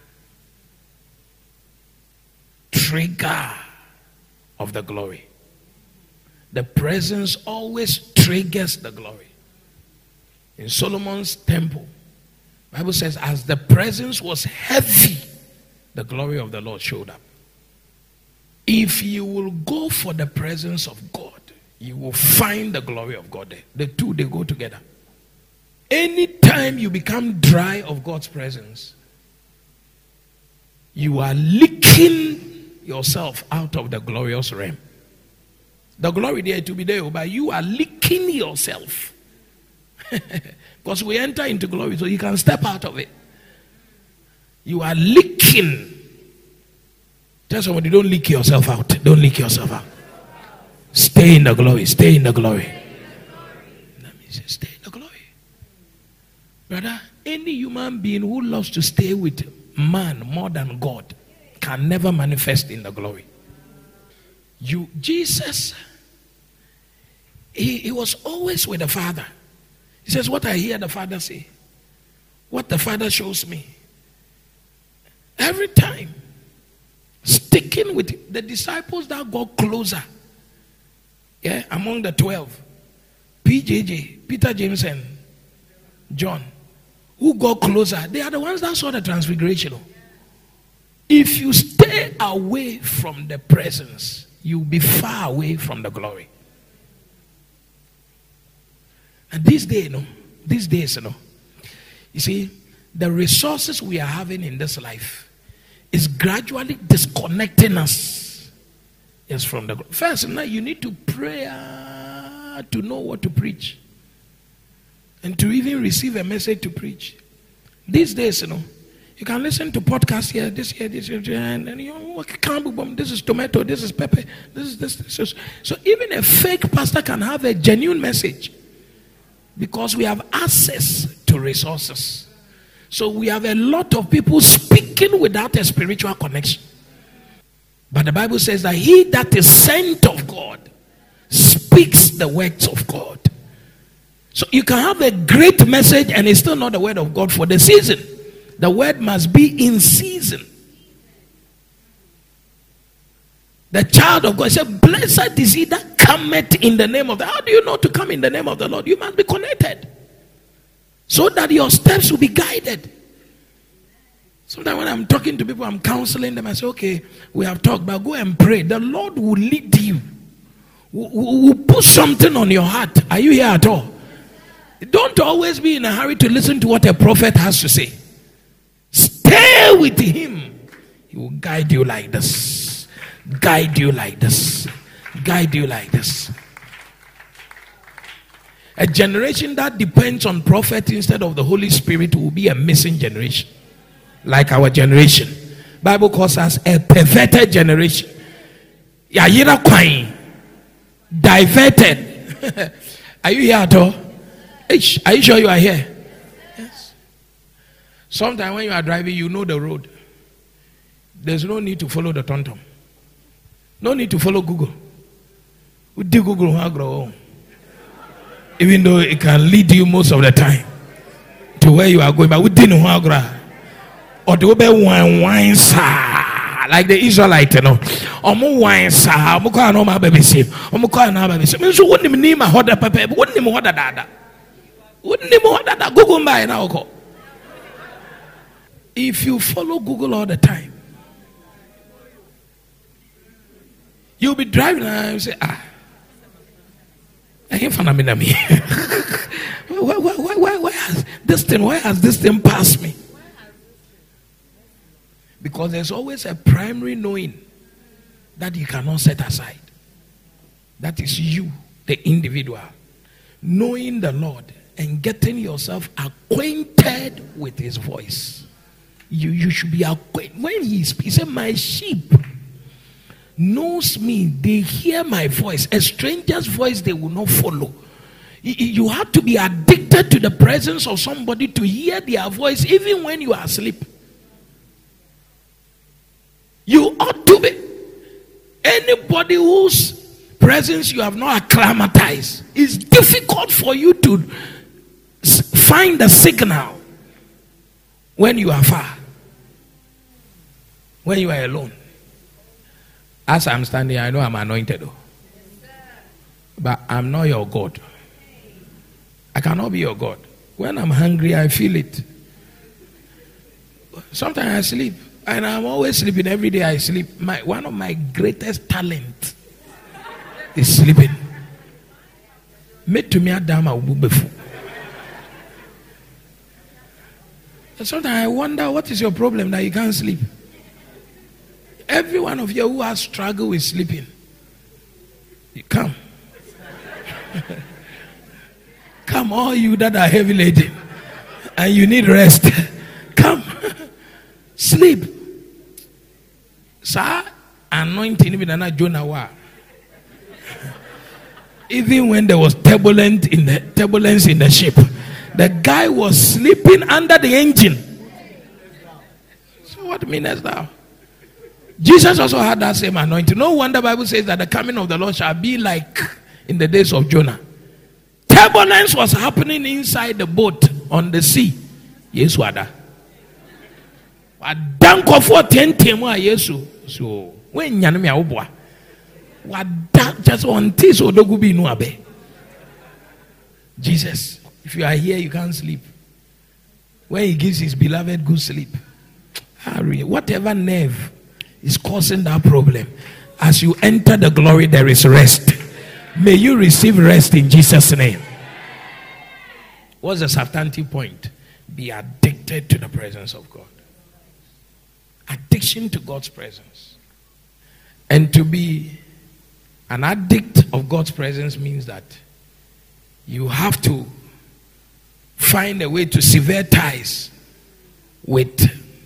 of the glory. The presence always triggers the glory. In Solomon's temple, the Bible says, as the presence was heavy, the glory of the Lord showed up. If you will go for the presence of God, you will find the glory of God there. The two, they go together. Anytime you become dry of God's presence, you are leaking yourself out of the glorious realm. The glory there to be there, but you are leaking yourself. Because we enter into glory, so you can step out of it. You are leaking. Tell somebody, don't leak yourself out. Don't leak yourself out. Stay in the glory. Stay in the glory. Let me say, stay in the glory. Brother, any human being who loves to stay with man more than God can never manifest in the glory. Jesus, he was always with the Father. He says, what I hear the Father say, what the Father shows me, Every time. Sticking with it. The disciples that got closer. Yeah, among the 12. PJJ, Peter, James, and John. Who got closer. They are the ones that saw the transfiguration. If you stay away from the presence, you'll be far away from the glory. And these days, you see, the resources we are having in this life is gradually disconnecting us. Yes, from the first. Now you need to pray to know what to preach, and to even receive a message to preach. These days, you can listen to podcasts here, this, and you know, this is tomato, this is pepper, this is this. So even a fake pastor can have a genuine message because we have access to resources. So we have a lot of people speaking without a spiritual connection. But the Bible says that he that is sent of God speaks the words of God. So you can have a great message and it's still not the word of God for the season. The word must be in season. The child of God said, blessed is he that cometh in the name of the Lord. How do you know to come in the name of the Lord? You must be connected, so that your steps will be guided. Sometimes when I'm talking to people, I'm counseling them. I say, okay, we have talked, but go and pray. The Lord will lead you. Will put something on your heart. Are you here at all? Don't always be in a hurry to listen to what a prophet has to say. Stay with him. He will guide you like this. Guide you like this. Guide you like this. A generation that depends on prophet instead of the Holy Spirit will be a missing generation. Like our generation. Bible calls us a perverted generation. Yayira kwai. Diverted. Are you here at all? Are you sure you are here? Yes. Sometimes when you are driving, you know the road. There's no need to follow the TomTom. No need to follow Google. We do Google, even though it can lead you most of the time to where you are going, but we didn't know or the wine like the Israelite, you know. Omo wine sa, omo ko no ma baby save. Omo ko na baby save. Me so woni me name hoda papa, woni me hoda dada. Woni me hoda dada Google by now ko. If you follow Google all the time, you'll be driving and you say, I can't find me. Why has this thing passed me? Because there's always a primary knowing that you cannot set aside. That is you, the individual. Knowing the Lord and getting yourself acquainted with his voice. You should be acquainted. When he speaks, he said, my sheep knows me, they hear my voice. A stranger's voice they will not follow. You have to be addicted to the presence of somebody to hear their voice even when you are asleep. You ought to be. Anybody whose presence you have not acclimatized, it's difficult for you to find the signal when you are far, when you are alone. As I'm standing, I know I'm anointed, but I'm not your God. I cannot be your God. When I'm hungry, I feel it. Sometimes I sleep, and I'm always sleeping. Every day I sleep. One of my greatest talents is sleeping. Sometimes I wonder, what is your problem that you can't sleep? Every one of you who has struggled with sleeping, you come. Come, all you that are heavy laden and you need rest, come. Sleep. Sir, anointing even Jonah. Even when there was turbulence in the ship, the guy was sleeping under the engine. So what means that? Jesus also had that same anointing. No wonder the Bible says that the coming of the Lord shall be like in the days of Jonah. Turbulence was happening inside the boat on the sea. Yes, Wada. Wadanko for 10 temu a Yesu. So when yanami awobwa. Wadan just on this odogu bi no abe. Jesus, if you are here, you can't sleep. When he gives his beloved good sleep, whatever nerve is causing that problem, as you enter the glory, there is rest. May you receive rest in Jesus' name. What's the substantive point? Be addicted to the presence of God. Addiction to God's presence. And to be an addict of God's presence means that you have to find a way to sever ties with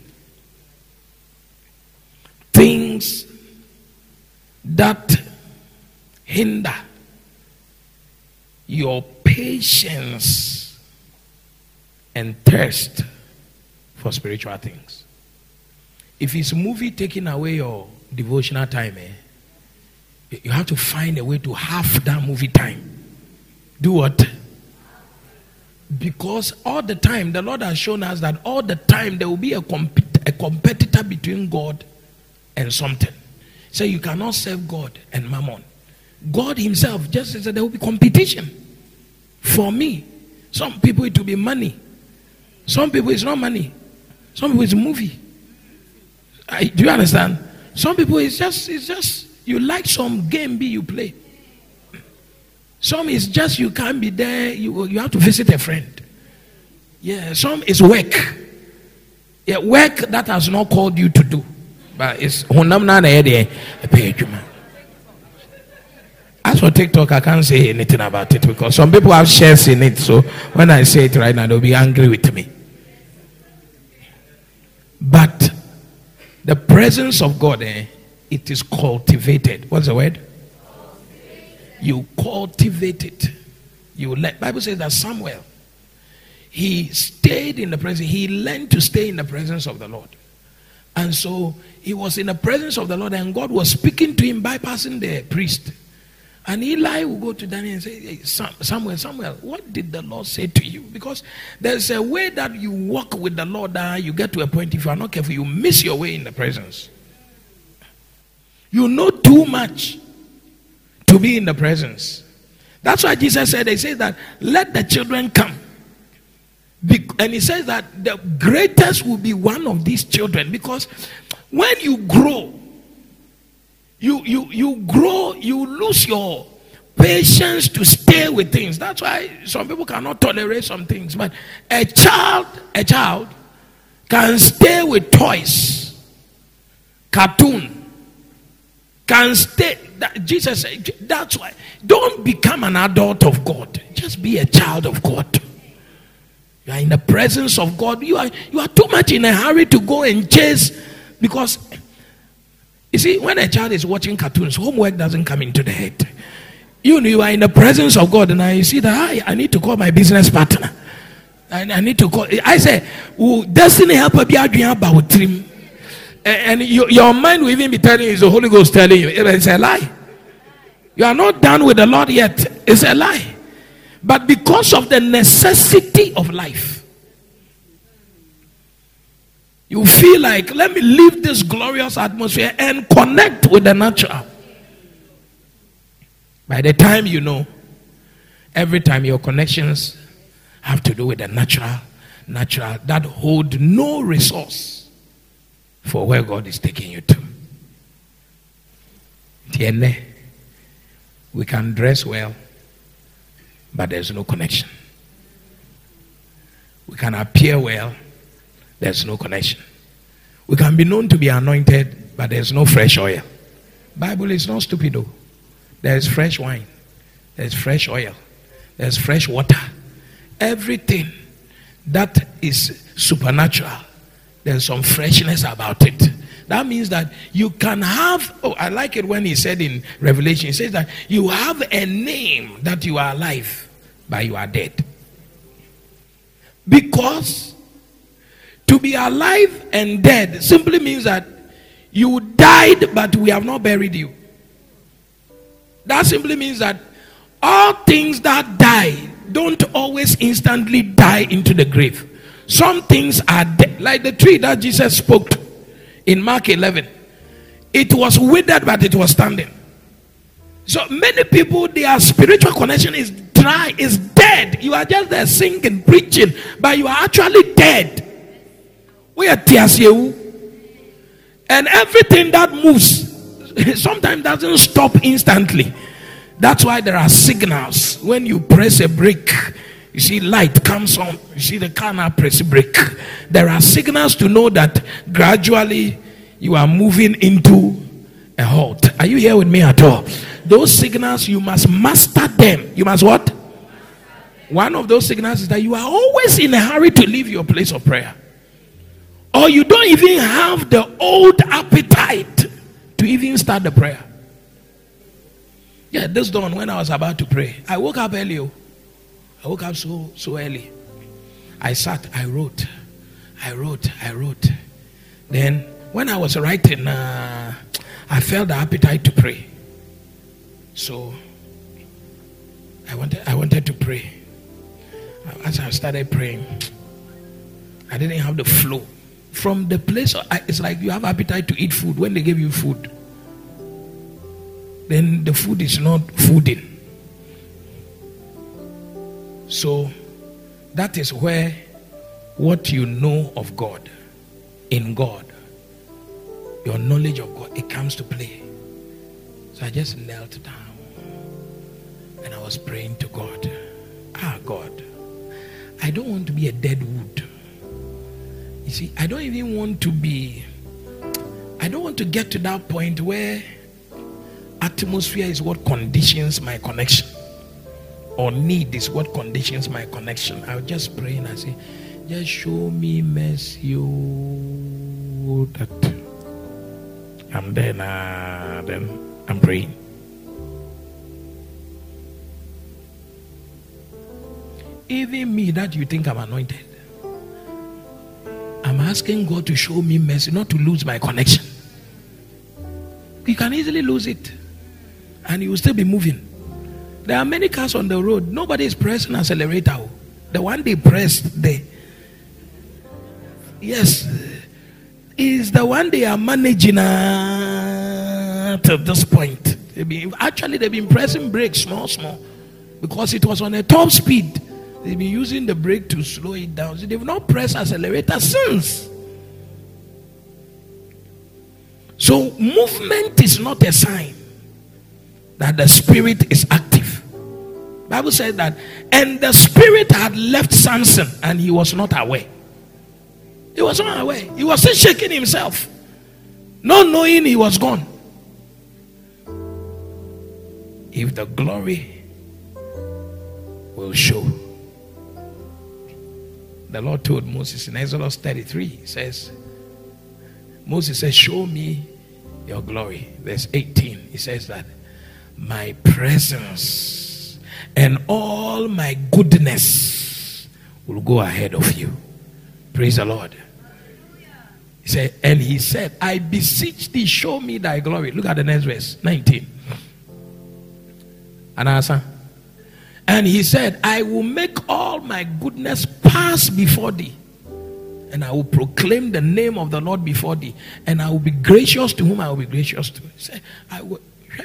things that hinder your patience and thirst for spiritual things. If it's a movie taking away your devotional time, you have to find a way to have that movie time. Do what? Because all the time, the Lord has shown us that all the time there will be a competitor between God and something. So you cannot serve God and Mammon. God himself just said there will be competition. For me, some people it will be money. Some people it's not money. Some people it's a movie. Do you understand? Some people it's just you like some game B you play. Some is just you can't be there. You have to visit a friend. Yeah. Some is work. Yeah, work that has not called you to do. But it's as for TikTok, I can't say anything about it because some people have shares in it. So when I say it right now, they'll be angry with me. But the presence of God, it is cultivated. What's the word? You cultivate it. You let. Bible says that Samuel, he stayed in the presence. He learned to stay in the presence of the Lord. And so he was in the presence of the Lord and God was speaking to him bypassing the priest. And Eli will go to Daniel and say, hey, Samuel, what did the Lord say to you? Because there's a way that you walk with the Lord that you get to a point, if you are not careful, you miss your way in the presence. You know too much to be in the presence. That's why Jesus said, they say that let the children come. And he says that the greatest will be one of these children, because when you grow, you grow, you lose your patience to stay with things. That's why some people cannot tolerate some things. But a child can stay with toys, cartoon, can stay. Jesus said, that's why don't become an adult of God. Just be a child of God. You are in the presence of God. You are too much in a hurry to go and chase, because you see, when a child is watching cartoons, homework doesn't come into the head. You are in the presence of God, and I see that I need to call my business partner. I need to call. I say, destiny helper be about trim, and your mind will even be telling you, it's the Holy Ghost telling you. It's a lie. You are not done with the Lord yet. It's a lie. But because of the necessity of life, you feel like, let me leave this glorious atmosphere and connect with the natural. By the time you know, every time your connections have to do with the natural that hold no resource for where God is taking you to. We can dress well, but there's no connection. We can appear well, there's no connection. We can be known to be anointed, but there's no fresh oil. Bible is not stupid though. There's fresh wine, there's fresh oil, there's fresh water. Everything that is supernatural, there's some freshness about it. That means that you can have, I like it when he said in Revelation, he says that you have a name that you are alive, but you are dead. Because to be alive and dead simply means that you died, but we have not buried you. That simply means that all things that die don't always instantly die into the grave. Some things are dead, like the tree that Jesus spoke to in Mark 11. It was withered, but it was standing. So many people, their spiritual connection is dry, is dead. You are just there singing, preaching, but you are actually dead. We are Tiaseu. And everything that moves sometimes doesn't stop instantly. That's why there are signals. When you press a brake, you see light comes on. You see the car now press a brake. There are signals to know that gradually you are moving into a halt. Are you here with me at all? Those signals, you must master them. You must what? One of those signals is that you are always in a hurry to leave your place of prayer. Or you don't even have the old appetite to even start the prayer. Yeah, this dawn when I was about to pray, I woke up early. I woke up so early. I sat, I wrote. Then when I was writing, I felt the appetite to pray. So I wanted to pray. As I started praying, I didn't have the flow. From the place, it's like you have appetite to eat food. When they give you food, then the food is not fooding. So that is where what you know of God, in God, your knowledge of God, it comes to play. So I just knelt down and I was praying to God. God, I don't want to be a dead wood. You see, I don't want to get to that point where atmosphere is what conditions my connection, or need is what conditions my connection. I'll just pray and I say, just show me mercy, that. And then I'm praying. Even me that you think I'm anointed, I'm asking God to show me mercy, not to lose my connection. You can easily lose it and you will still be moving. There are many cars on the road. Nobody is pressing accelerator. The one they pressed, yes, is the one they are managing to this point. They've been pressing brakes small, because it was on a top speed. They've been using the brake to slow it down. So they've not pressed accelerator since. So movement is not a sign that the spirit is active. Bible said that, and the spirit had left Samson and he was not aware. He was not aware. He was still shaking himself, not knowing he was gone. If the glory will show. The Lord told Moses in Exodus 33, he says, Moses says, show me your glory. Verse 18, he says that my presence and all my goodness will go ahead of you. Praise the Lord. He said, I beseech thee, show me thy glory. Look at the next verse, 19. And answer. And he said, I will make all my goodness pass before thee, and I will proclaim the name of the Lord before thee, and I will be gracious to whom I will be gracious to. He said, I will.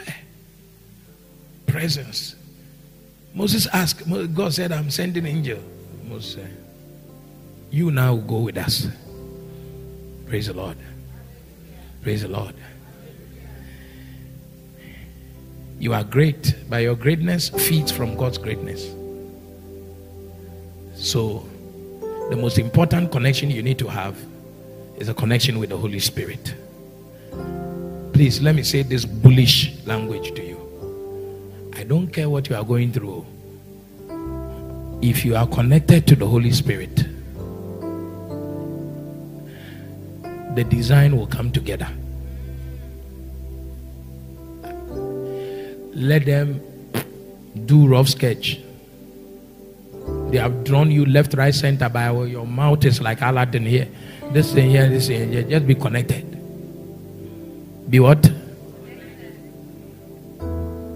Presence. Moses asked, God said, I'm sending an angel. Moses said, you now go with us. Praise the Lord. Praise the Lord. You are great, but your greatness feeds from God's greatness. So, the most important connection you need to have is a connection with the Holy Spirit. Please, let me say this bullish language to you. I don't care what you are going through. If you are connected to the Holy Spirit, the design will come together. Let them do rough sketch. They have drawn you left, right, center by your mouth is like Aladdin here. This thing here, this thing here. Just be connected. Be what?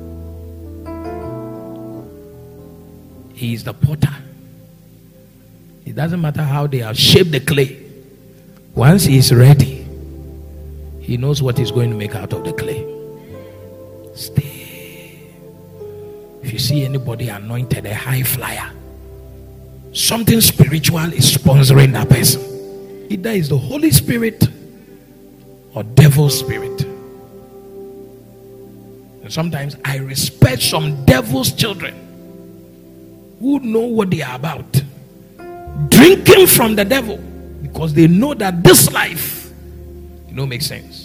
He is the potter. It doesn't matter how they have shaped the clay. Once he is ready, he knows what he's going to make out of the clay. Stay. If you see anybody anointed, a high flyer, something spiritual is sponsoring that person. Either it's the Holy Spirit or devil spirit. And sometimes I respect some devil's children who know what they are about, drinking from the devil, because they know that this life, makes sense.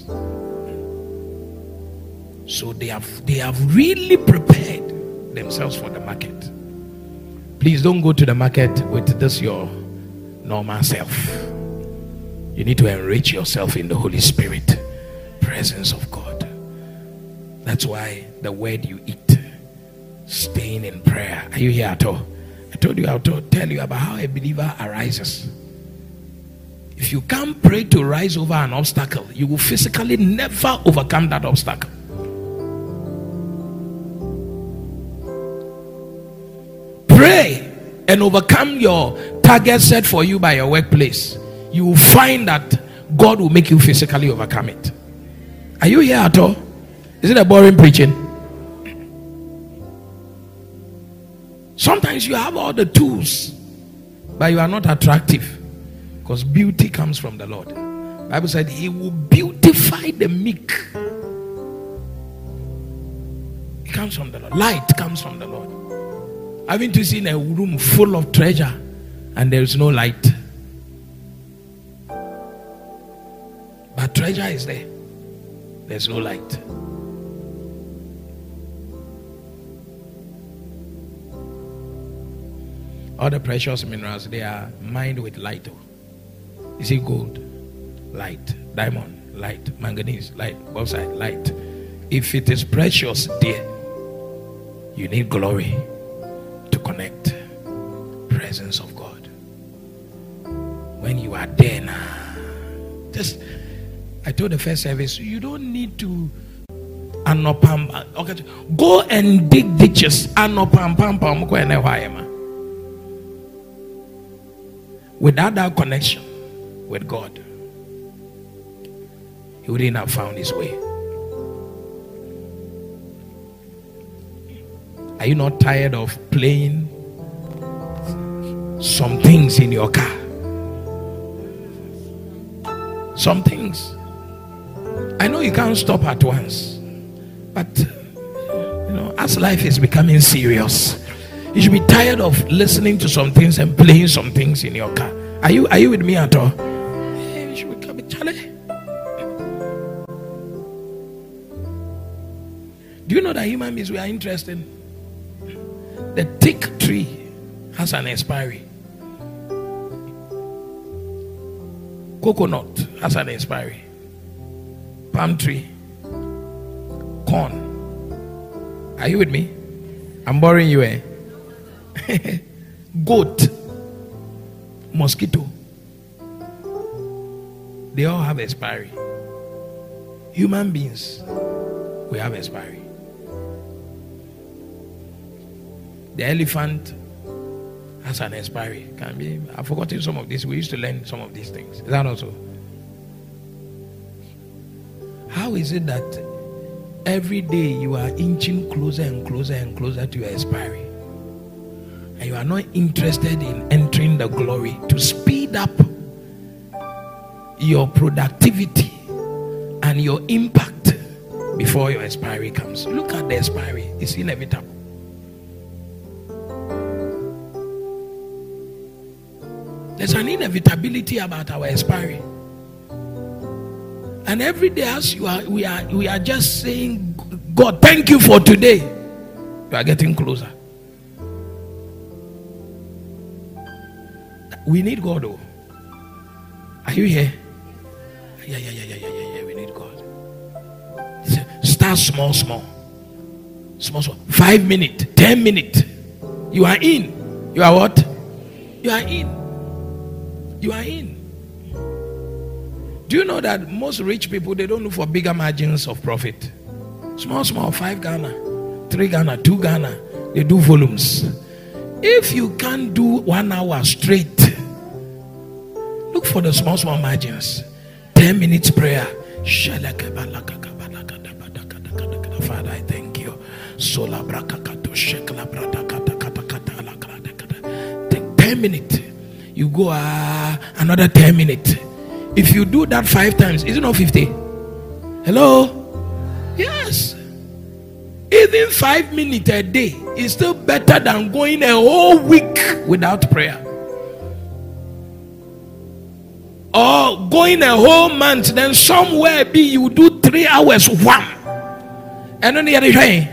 So they have really prepared themselves for the market. Please don't go to the market with this your normal self. You need to enrich yourself in the Holy Spirit, presence of God. That's why the word you eat, staying in prayer. Are you here at all? I told you, I'll tell you about how a believer arises. If you can't pray to rise over an obstacle, you will physically never overcome that obstacle. Pray and overcome your target set for you by your workplace. You will find that God will make you physically overcome it. Are you here at all? Is it a boring preaching? Sometimes you have all the tools, but you are not attractive, because beauty comes from the Lord. The Bible said he will beautify the meek. It comes from the Lord. Light comes from the Lord. Having to see in a room full of treasure and there is no light, but treasure is there, there's no light. All the precious minerals, they are mined with light. You see, gold, light; diamond, light; manganese, light; bauxite, light. If it is precious, dear, you need glory to connect. Presence of God. When you are there now, I told the first service, you don't need to okay, go and dig ditches. Without that connection with God, he wouldn't have found his way. Are you not tired of playing some things in your car? Some things. I know you can't stop at once, but as life is becoming serious, you should be tired of listening to some things and playing some things in your car. Are you with me at all? You should become a challenge. Do you know that human beings, we are interested? The thick tree has an expiry. Coconut has an expiry. Palm tree. Corn. Are you with me? I'm boring you, eh? Goat. Mosquito. They all have expiry. Human beings, we have expiry. The elephant has an expiry. Can be. I've forgotten some of this. We used to learn some of these things. Is that also? How is it that every day you are inching closer and closer and closer to your expiry, and you are not interested in entering the glory to speed up your productivity and your impact before your expiry comes? Look at the expiry. It's inevitable. There's an inevitability about our expiry. And every day as we are just saying, God, thank you for today. You are getting closer. We need God, though. Are you here? Yeah. We need God. Start small. 5 minutes, 10 minutes. You are in. You are what? You are in. You are in. Do you know that most rich people, they don't look for bigger margins of profit? Small, 5 Ghana, 3 Ghana, 2 Ghana. They do volumes. If you can't do 1 hour straight look for the small margins. 10 minutes prayer. Father, I thank you. Take 10 minutes. You go another 10 minutes. If you do that 5 times, is it not 50? Hello? Yes. Even 5 minutes a day is still better than going a whole week without prayer. Or going a whole month, then somewhere you do 3 hours one. And on the other hand,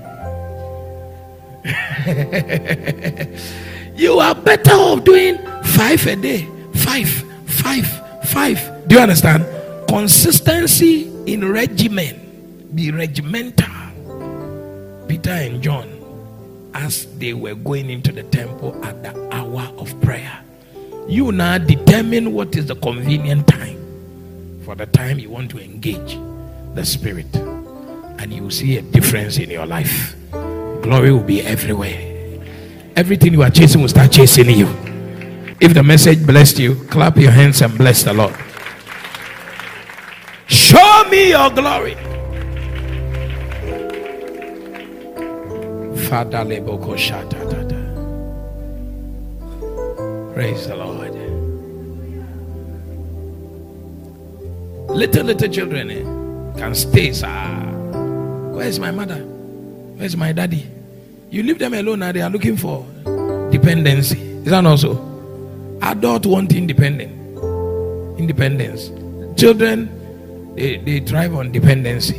you are better off doing 5 a day. 5. Do you understand? Consistency in regimen. Be regimental. Peter and John, as they were going into the temple at the hour of prayer, you now determine what is the convenient time for the time you want to engage the Spirit, and you will see a difference in your life. Glory will be everywhere. Everything you are chasing will start chasing you. If the message blessed you, clap your hands and bless the Lord. Show me your glory. Father Leboko Shata. Praise the Lord. Little children can stay, sir. Where's my mother? Where's my daddy? You leave them alone now, they are looking for dependency. Is that not so? Adults want independence. Children, they thrive on dependency.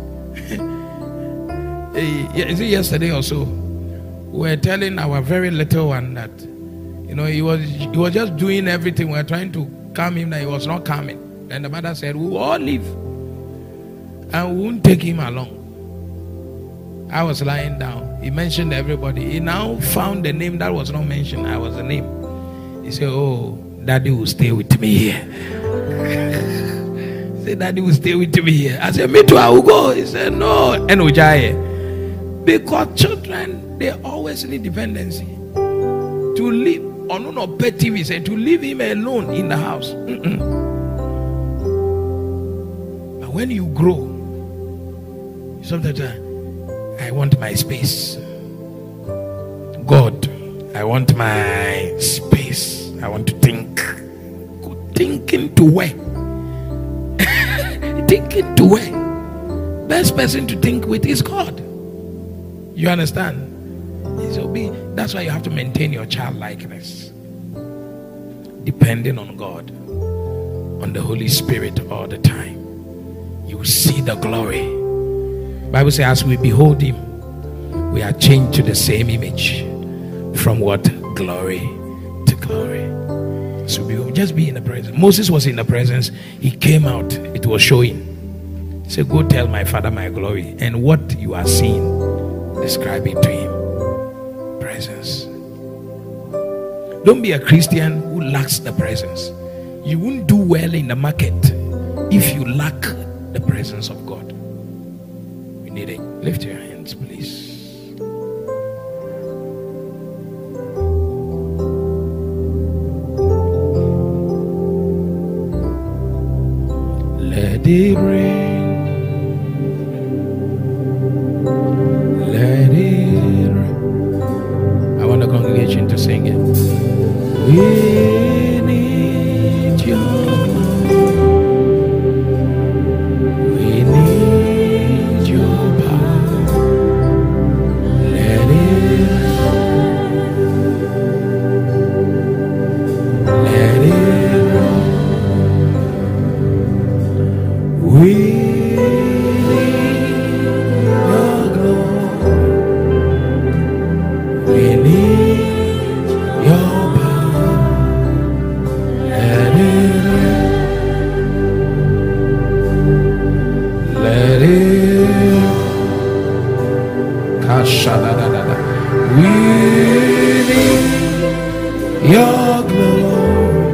Is it yesterday or so? We were telling our very little one that, he was just doing everything. We were trying to calm him, that he was not calming. And the mother said, we will all leave and we won't take him along. I was lying down. He mentioned everybody. He now found the name that was not mentioned. I was the name. He said, oh, daddy will stay with me here. He said, daddy will stay with me here. I said, me too, I will go. He said, no. And because children, they always need dependency. To live, or no, pet TV said, to leave him alone in the house. But when you grow, sometimes I want my space. God, I want my space. I want to think. Thinking to where? Thinking to where? Best person to think with is God. You understand? That's why you have to maintain your childlikeness. Depending on God, on the Holy Spirit all the time. You see the glory. The Bible says, as we behold him, we are changed to the same image. From what? Glory to glory. So we will just be in the presence. Moses was in the presence. He came out. It was showing. He said, go tell my father my glory. And what you are seeing, describe it to him. Presence. Don't be a Christian who lacks the presence. You won't do well in the market if you lack the presence of God. We need it. Lift your hands, please. Let it rain. Let it rain. I want the congregation to sing it. We need your glory. We need your power. Let it rain. Let it rain. We your glory,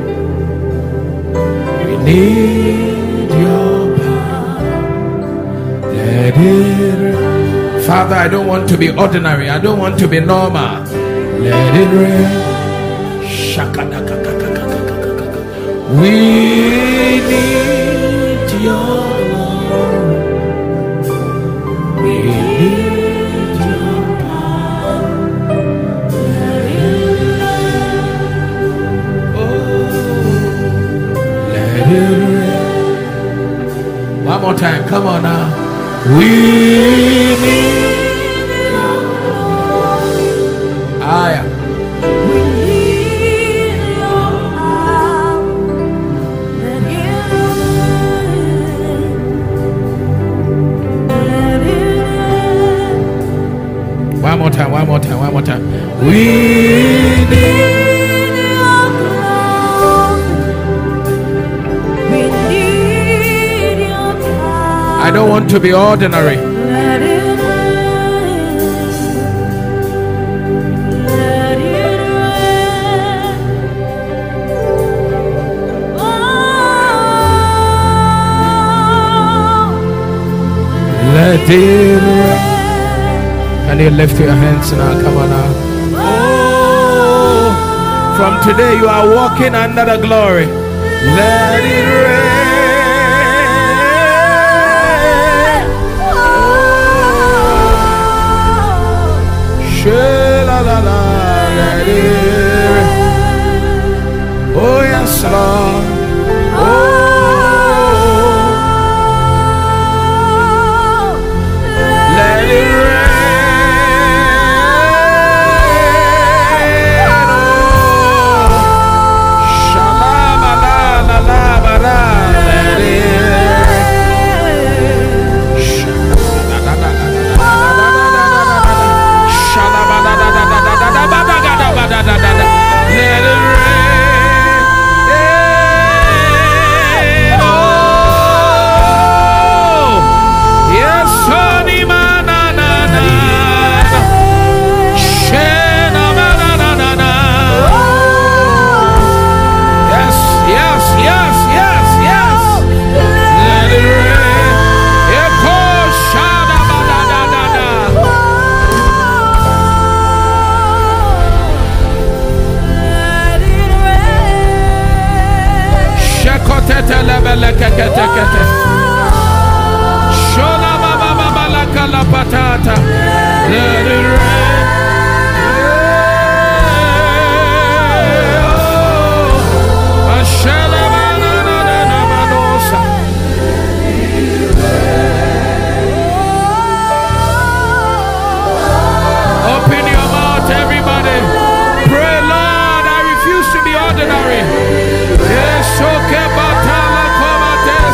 we need your power. Let it rain. Father, I don't want to be ordinary. I don't want to be normal. Let it rain. We need your love. We need your power. Let it rain. Oh, let it rain. One more time, come on now. We need your love. Ah, yeah. One more time. We need your love. We need your power. I don't want to be ordinary. Let it rain. Let it rain. Oh, let it rain. Can you lift your hands now? Come on now. Oh, from today you are walking under the glory. Let it rain. Oh, la, let it rain. Oh yes, Lord. Oh, let it rain. Let it rain. Open your mouth, everybody. Pray, Lord, I refuse to be ordinary. Yes, okay, batala komate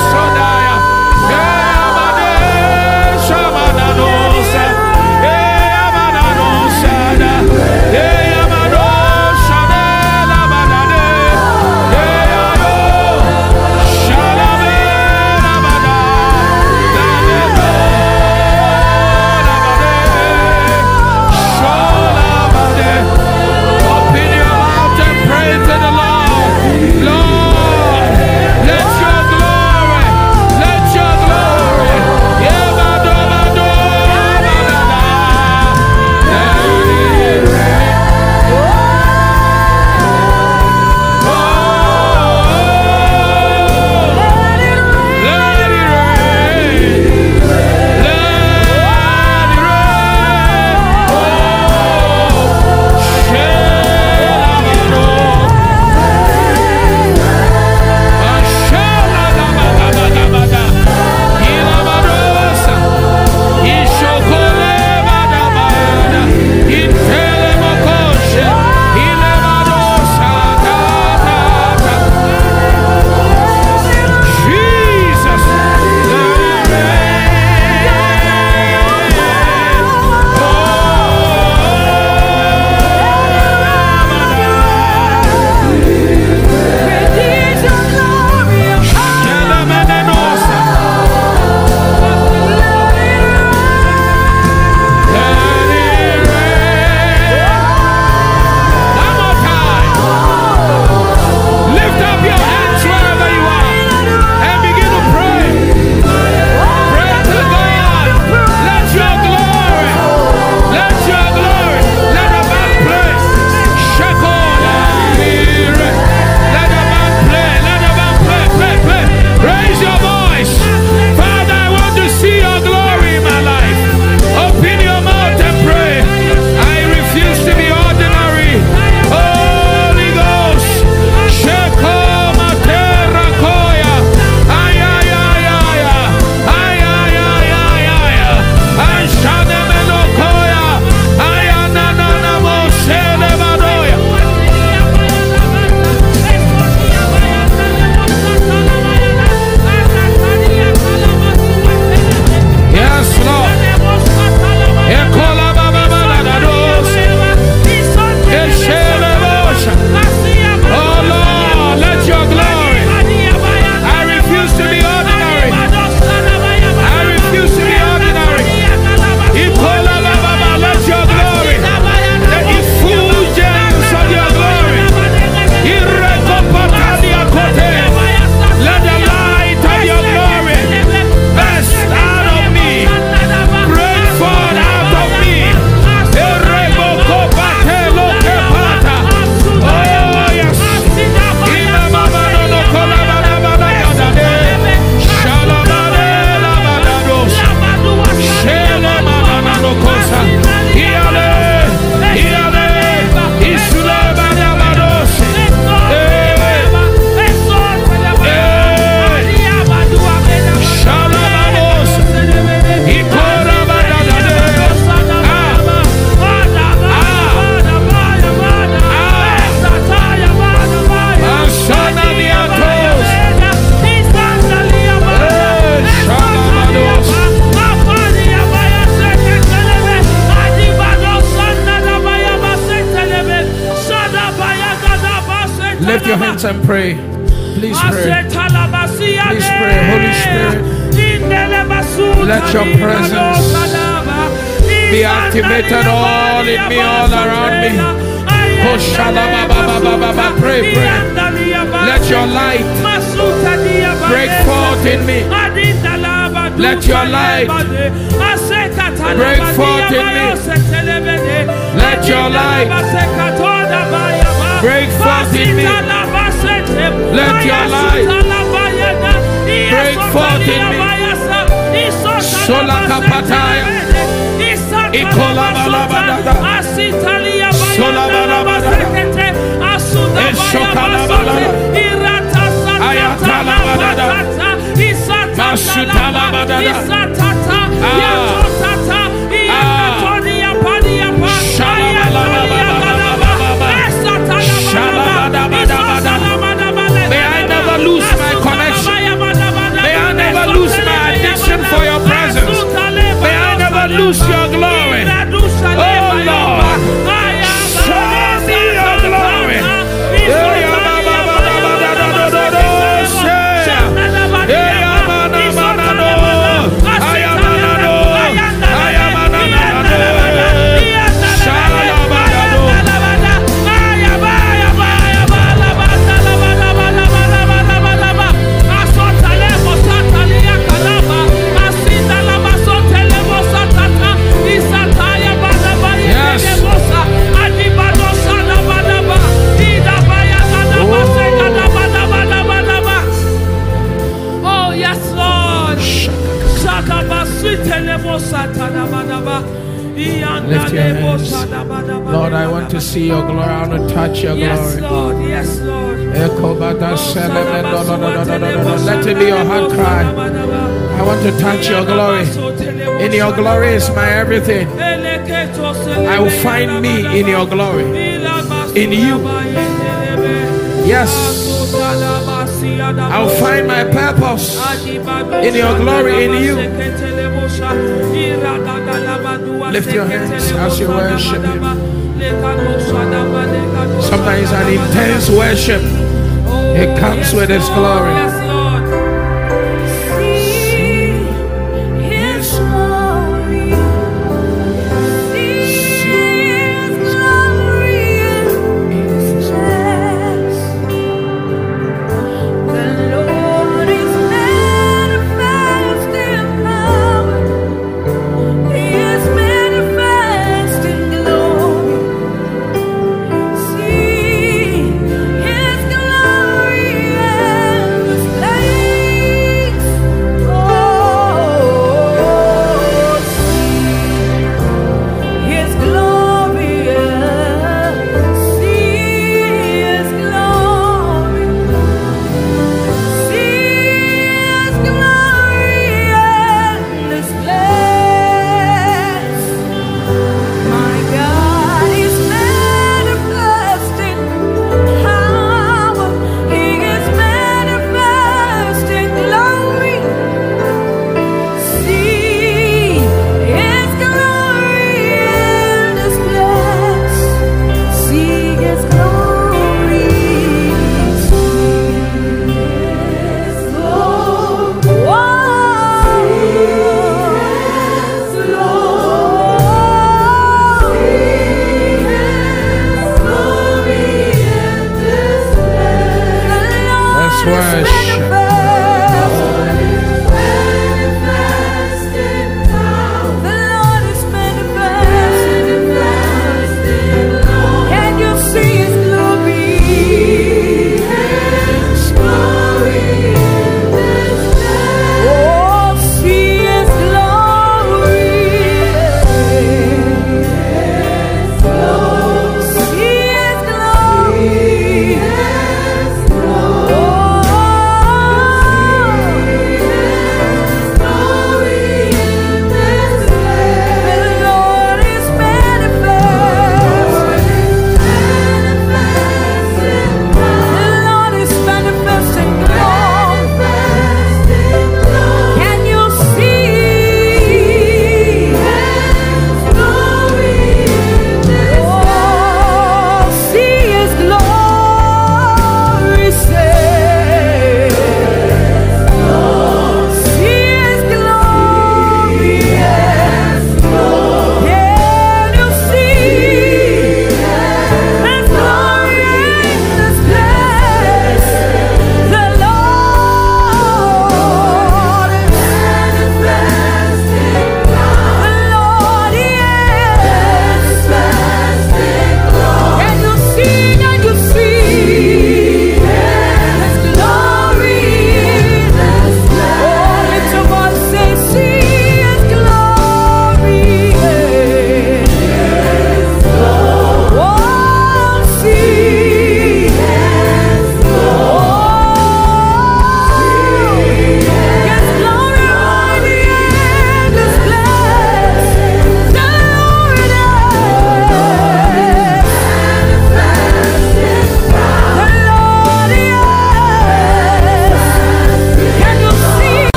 Lift your hands and pray. Please pray. Please pray. Holy Spirit, let your presence be activated all in me, all around me. Pray, pray. Let your light break forth in me. Let your light break forth in me. Let your light break forth in me. Let your light break forth in me. Sola kapataya, ikola balabada, sola balabada, eshokala balabada, ayatala balabada, masutala balabada, may I never lose my connection. May I never lose my addiction for your presence. May I never lose your glory. Oh Lord, show me your glory. Lift your hands. Lord, I want to see your glory. I want to touch your glory. Yes, Lord. Yes, Lord. Let it be your heart cry. I want to touch your glory. In your glory is my everything. I will find me in your glory. In you. Yes. I'll find my purpose in your glory, in you. Lift your hands as you worship Him. Sometimes an intense worship, it comes with His glory.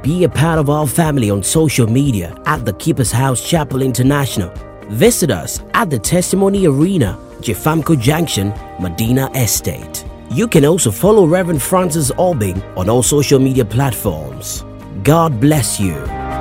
be a part of our family on social media at The Keeper's House Chapel International. Visit us at the Testimony Arena, Jefamco Junction, Medina Estate. You can also follow Reverend Francis Albing on all social media platforms. God bless you.